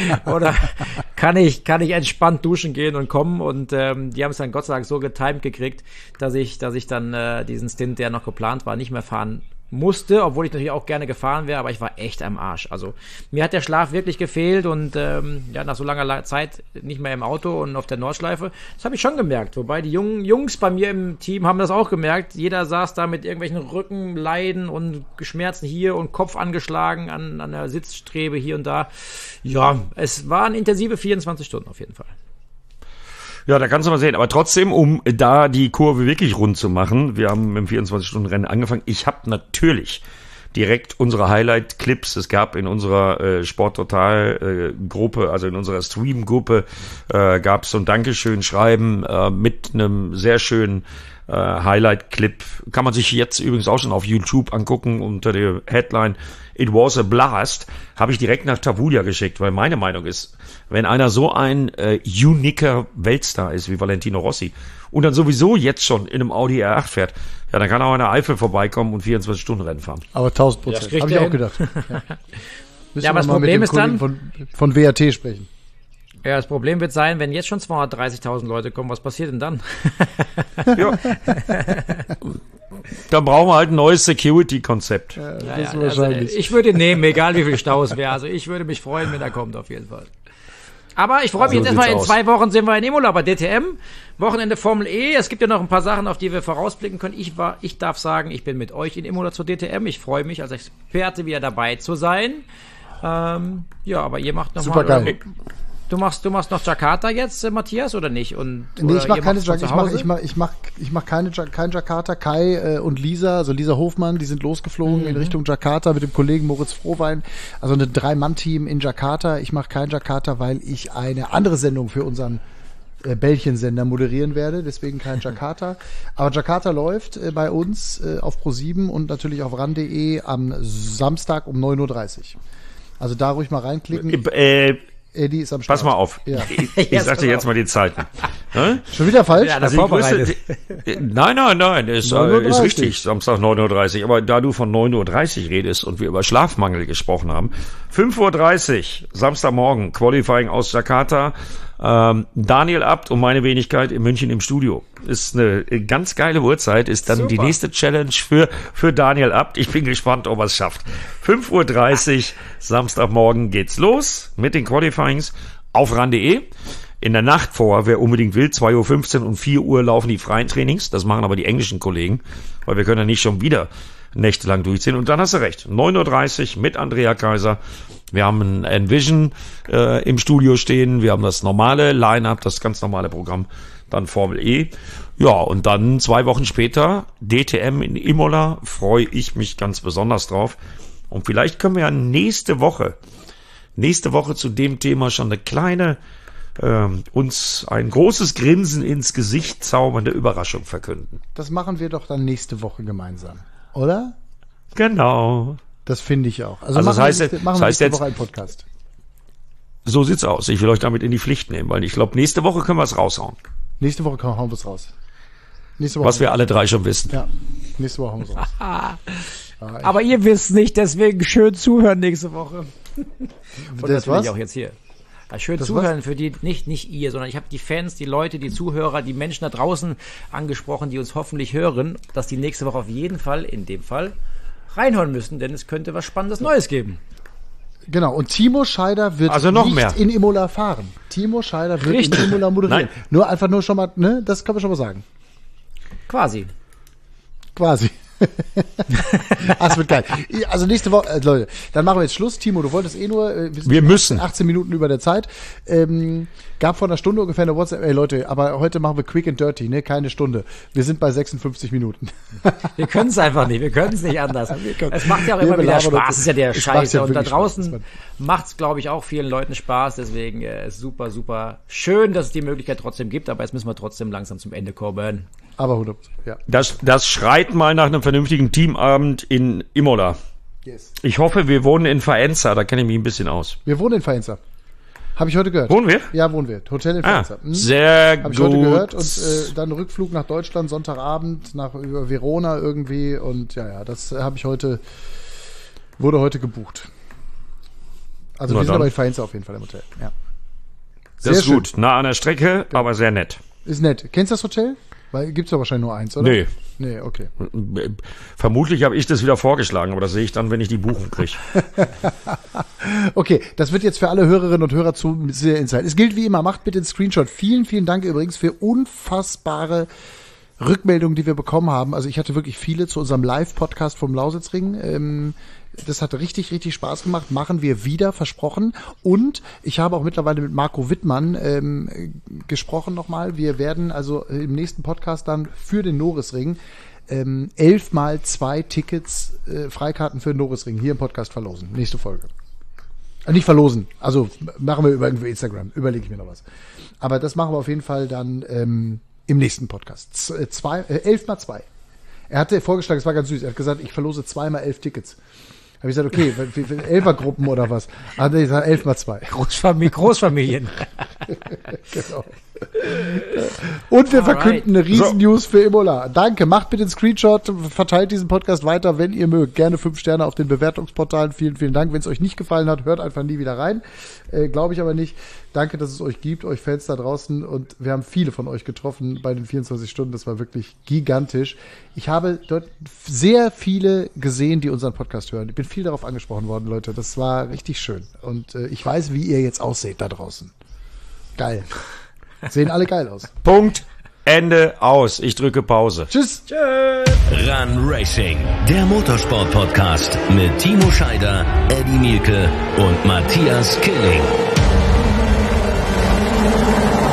kann ich entspannt duschen gehen und kommen? Und die haben es dann Gott sei Dank so getimed gekriegt, dass ich dann diesen Stint, der noch geplant war, nicht mehr fahren musste, obwohl ich natürlich auch gerne gefahren wäre, aber ich war echt am Arsch. Also mir hat der Schlaf wirklich gefehlt, und nach so langer Zeit nicht mehr im Auto und auf der Nordschleife, das habe ich schon gemerkt. Wobei die Jungs bei mir im Team haben das auch gemerkt. Jeder saß da mit irgendwelchen Rückenleiden und Schmerzen hier und Kopf angeschlagen an der Sitzstrebe hier und da. Ja, es waren intensive 24 Stunden auf jeden Fall. Ja, da kannst du mal sehen. Aber trotzdem, um da die Kurve wirklich rund zu machen, wir haben mit dem 24-Stunden-Rennen angefangen. Ich habe natürlich direkt unsere Highlight-Clips, es gab in unserer Sporttotal-Gruppe, also in unserer Stream-Gruppe, gab es so ein Dankeschön-Schreiben mit einem sehr schönen Highlight-Clip. Kann man sich jetzt übrigens auch schon auf YouTube angucken unter der Headline It was a blast. Habe ich direkt nach Tavulia geschickt, weil meine Meinung ist, wenn einer so ein uniker Weltstar ist wie Valentino Rossi und dann sowieso jetzt schon in einem Audi R8 fährt, ja, dann kann er auch in der Eifel vorbeikommen und 24-Stunden-Rennen fahren. Aber 1000%. Habe ich auch gedacht. Ja, aber das Problem ist dann von WAT sprechen. Ja, das Problem wird sein, wenn jetzt schon 230.000 Leute kommen, was passiert denn dann? Ja. Dann brauchen wir halt ein neues Security-Konzept. Ja, also ich würde ihn nehmen, egal wie viel Stau es wäre. Also ich würde mich freuen, wenn er kommt, auf jeden Fall. Aber ich freue mich jetzt erstmal, in 2 Wochen sind wir in Imola bei DTM. Wochenende Formel E. Es gibt ja noch ein paar Sachen, auf die wir vorausblicken können. Ich darf sagen, ich bin mit euch in Imola zur DTM. Ich freue mich als Experte wieder dabei zu sein. Ja, aber ihr macht nochmal. Super geil. Du machst noch Jakarta jetzt, Matthias, oder nicht? Nee, ich mache keine Jakarta. Ich mach kein Jakarta. Kai und Lisa, also Lisa Hofmann, die sind losgeflogen in Richtung Jakarta mit dem Kollegen Moritz Frohwein. Also ein 3-Mann-Team in Jakarta. Ich mache kein Jakarta, weil ich eine andere Sendung für unseren Bällchensender moderieren werde, deswegen kein Jakarta. Aber Jakarta läuft bei uns auf Pro7 und natürlich auf ran.de am Samstag um 9:30 Uhr. Also da ruhig mal reinklicken. Eddie ist am Start. Pass mal auf. Ja. Ich sag dir jetzt mal die Zeiten. Schon wieder falsch? Ja, also nein. Ist richtig. Samstag 9:30 Uhr. Aber da du von 9:30 Uhr redest und wir über Schlafmangel gesprochen haben. 5:30 Uhr, Samstagmorgen, Qualifying aus Jakarta. Daniel Abt und meine Wenigkeit in München im Studio. Ist eine ganz geile Uhrzeit, ist dann die nächste Challenge für Daniel Abt. Ich bin gespannt, ob er es schafft. 5:30 Uhr, Samstagmorgen geht's los mit den Qualifyings auf ran.de. In der Nacht vor, wer unbedingt will, 2:15 Uhr und 4 Uhr laufen die freien Trainings. Das machen aber die englischen Kollegen, weil wir können ja nicht schon wieder nächtelang durchziehen. Und dann hast du recht, 9:30 Uhr mit Andrea Kaiser. Wir haben ein Envision im Studio stehen. Wir haben das normale Line-Up, das ganz normale Programm. Dann Formel E. Ja, und dann 2 Wochen später DTM in Imola. Freue ich mich ganz besonders drauf. Und vielleicht können wir ja nächste Woche zu dem Thema schon eine kleine, uns ein großes Grinsen ins Gesicht zaubernde Überraschung verkünden. Das machen wir doch dann nächste Woche gemeinsam, oder? Genau. Das finde ich auch. Also das heißt jetzt nächste Woche einen Podcast. So sieht's aus. Ich will euch damit in die Pflicht nehmen, weil ich glaube, nächste Woche können wir es raushauen. Nächste Woche hauen wir es raus. Was wir alle 3 schon wissen. Ja, nächste Woche hauen wir es raus. Aber ihr wisst nicht, deswegen schön zuhören nächste Woche. Und das was? Auch jetzt hier. Ja, schön das zuhören was? Für die, nicht ihr, sondern ich habe die Fans, die Leute, die Zuhörer, die Menschen da draußen angesprochen, die uns hoffentlich hören, dass die nächste Woche auf jeden Fall, in dem Fall, reinhören müssen, denn es könnte was Spannendes Neues geben. Genau, und Timo Scheider wird nicht in Imola fahren. Timo Scheider wird in Imola moderieren. Nein. Nur schon mal, ne, das kann man schon mal sagen. Quasi. Es wird geil. Also nächste Woche, Leute, dann machen wir jetzt Schluss. Timo, du wolltest nur, wir müssen 18 Minuten über der Zeit. Gab vor einer Stunde ungefähr eine WhatsApp, ey Leute, aber heute machen wir quick and dirty, ne, keine Stunde. Wir sind bei 56 Minuten. Wir können es einfach nicht, wir können es nicht anders. Es macht ja auch immer wieder Spaß, das ist ja der Scheiß. Ja, und da draußen macht es, glaube ich, auch vielen Leuten Spaß, deswegen ist super, super schön, dass es die Möglichkeit trotzdem gibt, aber jetzt müssen wir trotzdem langsam zum Ende kommen. Aber 100%, ja. Das schreit mal nach einem vernünftigen Teamabend in Imola. Yes. Ich hoffe, wir wohnen in Faenza, da kenne ich mich ein bisschen aus. Wir wohnen in Faenza. Habe ich heute gehört. Wohnen wir? Ja, wohnen wir. Hotel in Faenza. Sehr gut. Habe ich heute gehört und dann Rückflug nach Deutschland, Sonntagabend, über Verona irgendwie und ja, das wurde heute gebucht. Also wir sind aber in Faenza auf jeden Fall im Hotel, ja. Das ist gut. Nah an der Strecke, aber sehr nett. Ist nett. Kennst du das Hotel? Weil gibt's ja wahrscheinlich nur eins, oder? Nee, okay. Vermutlich habe ich das wieder vorgeschlagen, aber das sehe ich dann, wenn ich die Buchung kriege. Okay, das wird jetzt für alle Hörerinnen und Hörer zu sehr Insight. Es gilt wie immer, macht bitte den Screenshot. Vielen, vielen Dank übrigens für unfassbare Rückmeldungen, die wir bekommen haben. Also ich hatte wirklich viele zu unserem Live-Podcast vom Lausitzring. Das hat richtig, richtig Spaß gemacht. Machen wir wieder, versprochen. Und ich habe auch mittlerweile mit Marco Wittmann gesprochen nochmal. Wir werden also im nächsten Podcast dann für den Norisring 11 mal 2 Tickets, Freikarten für den Norisring hier im Podcast verlosen. Nächste Folge. Nicht verlosen, also machen wir über Instagram. Überlege ich mir noch was. Aber das machen wir auf jeden Fall dann im nächsten Podcast. 11 mal 2. Er hatte vorgeschlagen, es war ganz süß, er hat gesagt, ich verlose 2 mal 11 Tickets. Habe ich gesagt, okay, 11er-Gruppen oder was? Hat er gesagt, 11 mal 2. Großfamilien. Genau. Und wir verkünden eine Riesen-News für Imola. Danke, macht bitte einen Screenshot, verteilt diesen Podcast weiter, wenn ihr mögt. Gerne 5 Sterne auf den Bewertungsportalen. Vielen, vielen Dank. Wenn es euch nicht gefallen hat, hört einfach nie wieder rein. Glaube ich aber nicht. Danke, dass es euch gibt, euch Fans da draußen. Und wir haben viele von euch getroffen bei den 24 Stunden. Das war wirklich gigantisch. Ich habe dort sehr viele gesehen, die unseren Podcast hören. Ich bin viel darauf angesprochen worden, Leute. Das war richtig schön. Und ich weiß, wie ihr jetzt ausseht da draußen. Geil. Sehen alle geil aus. Punkt. Ende, aus. Ich drücke Pause. Tschüss. Tschüss. Run Racing, der Motorsport-Podcast mit Timo Scheider, Eddie Mielke und Matthias Killing.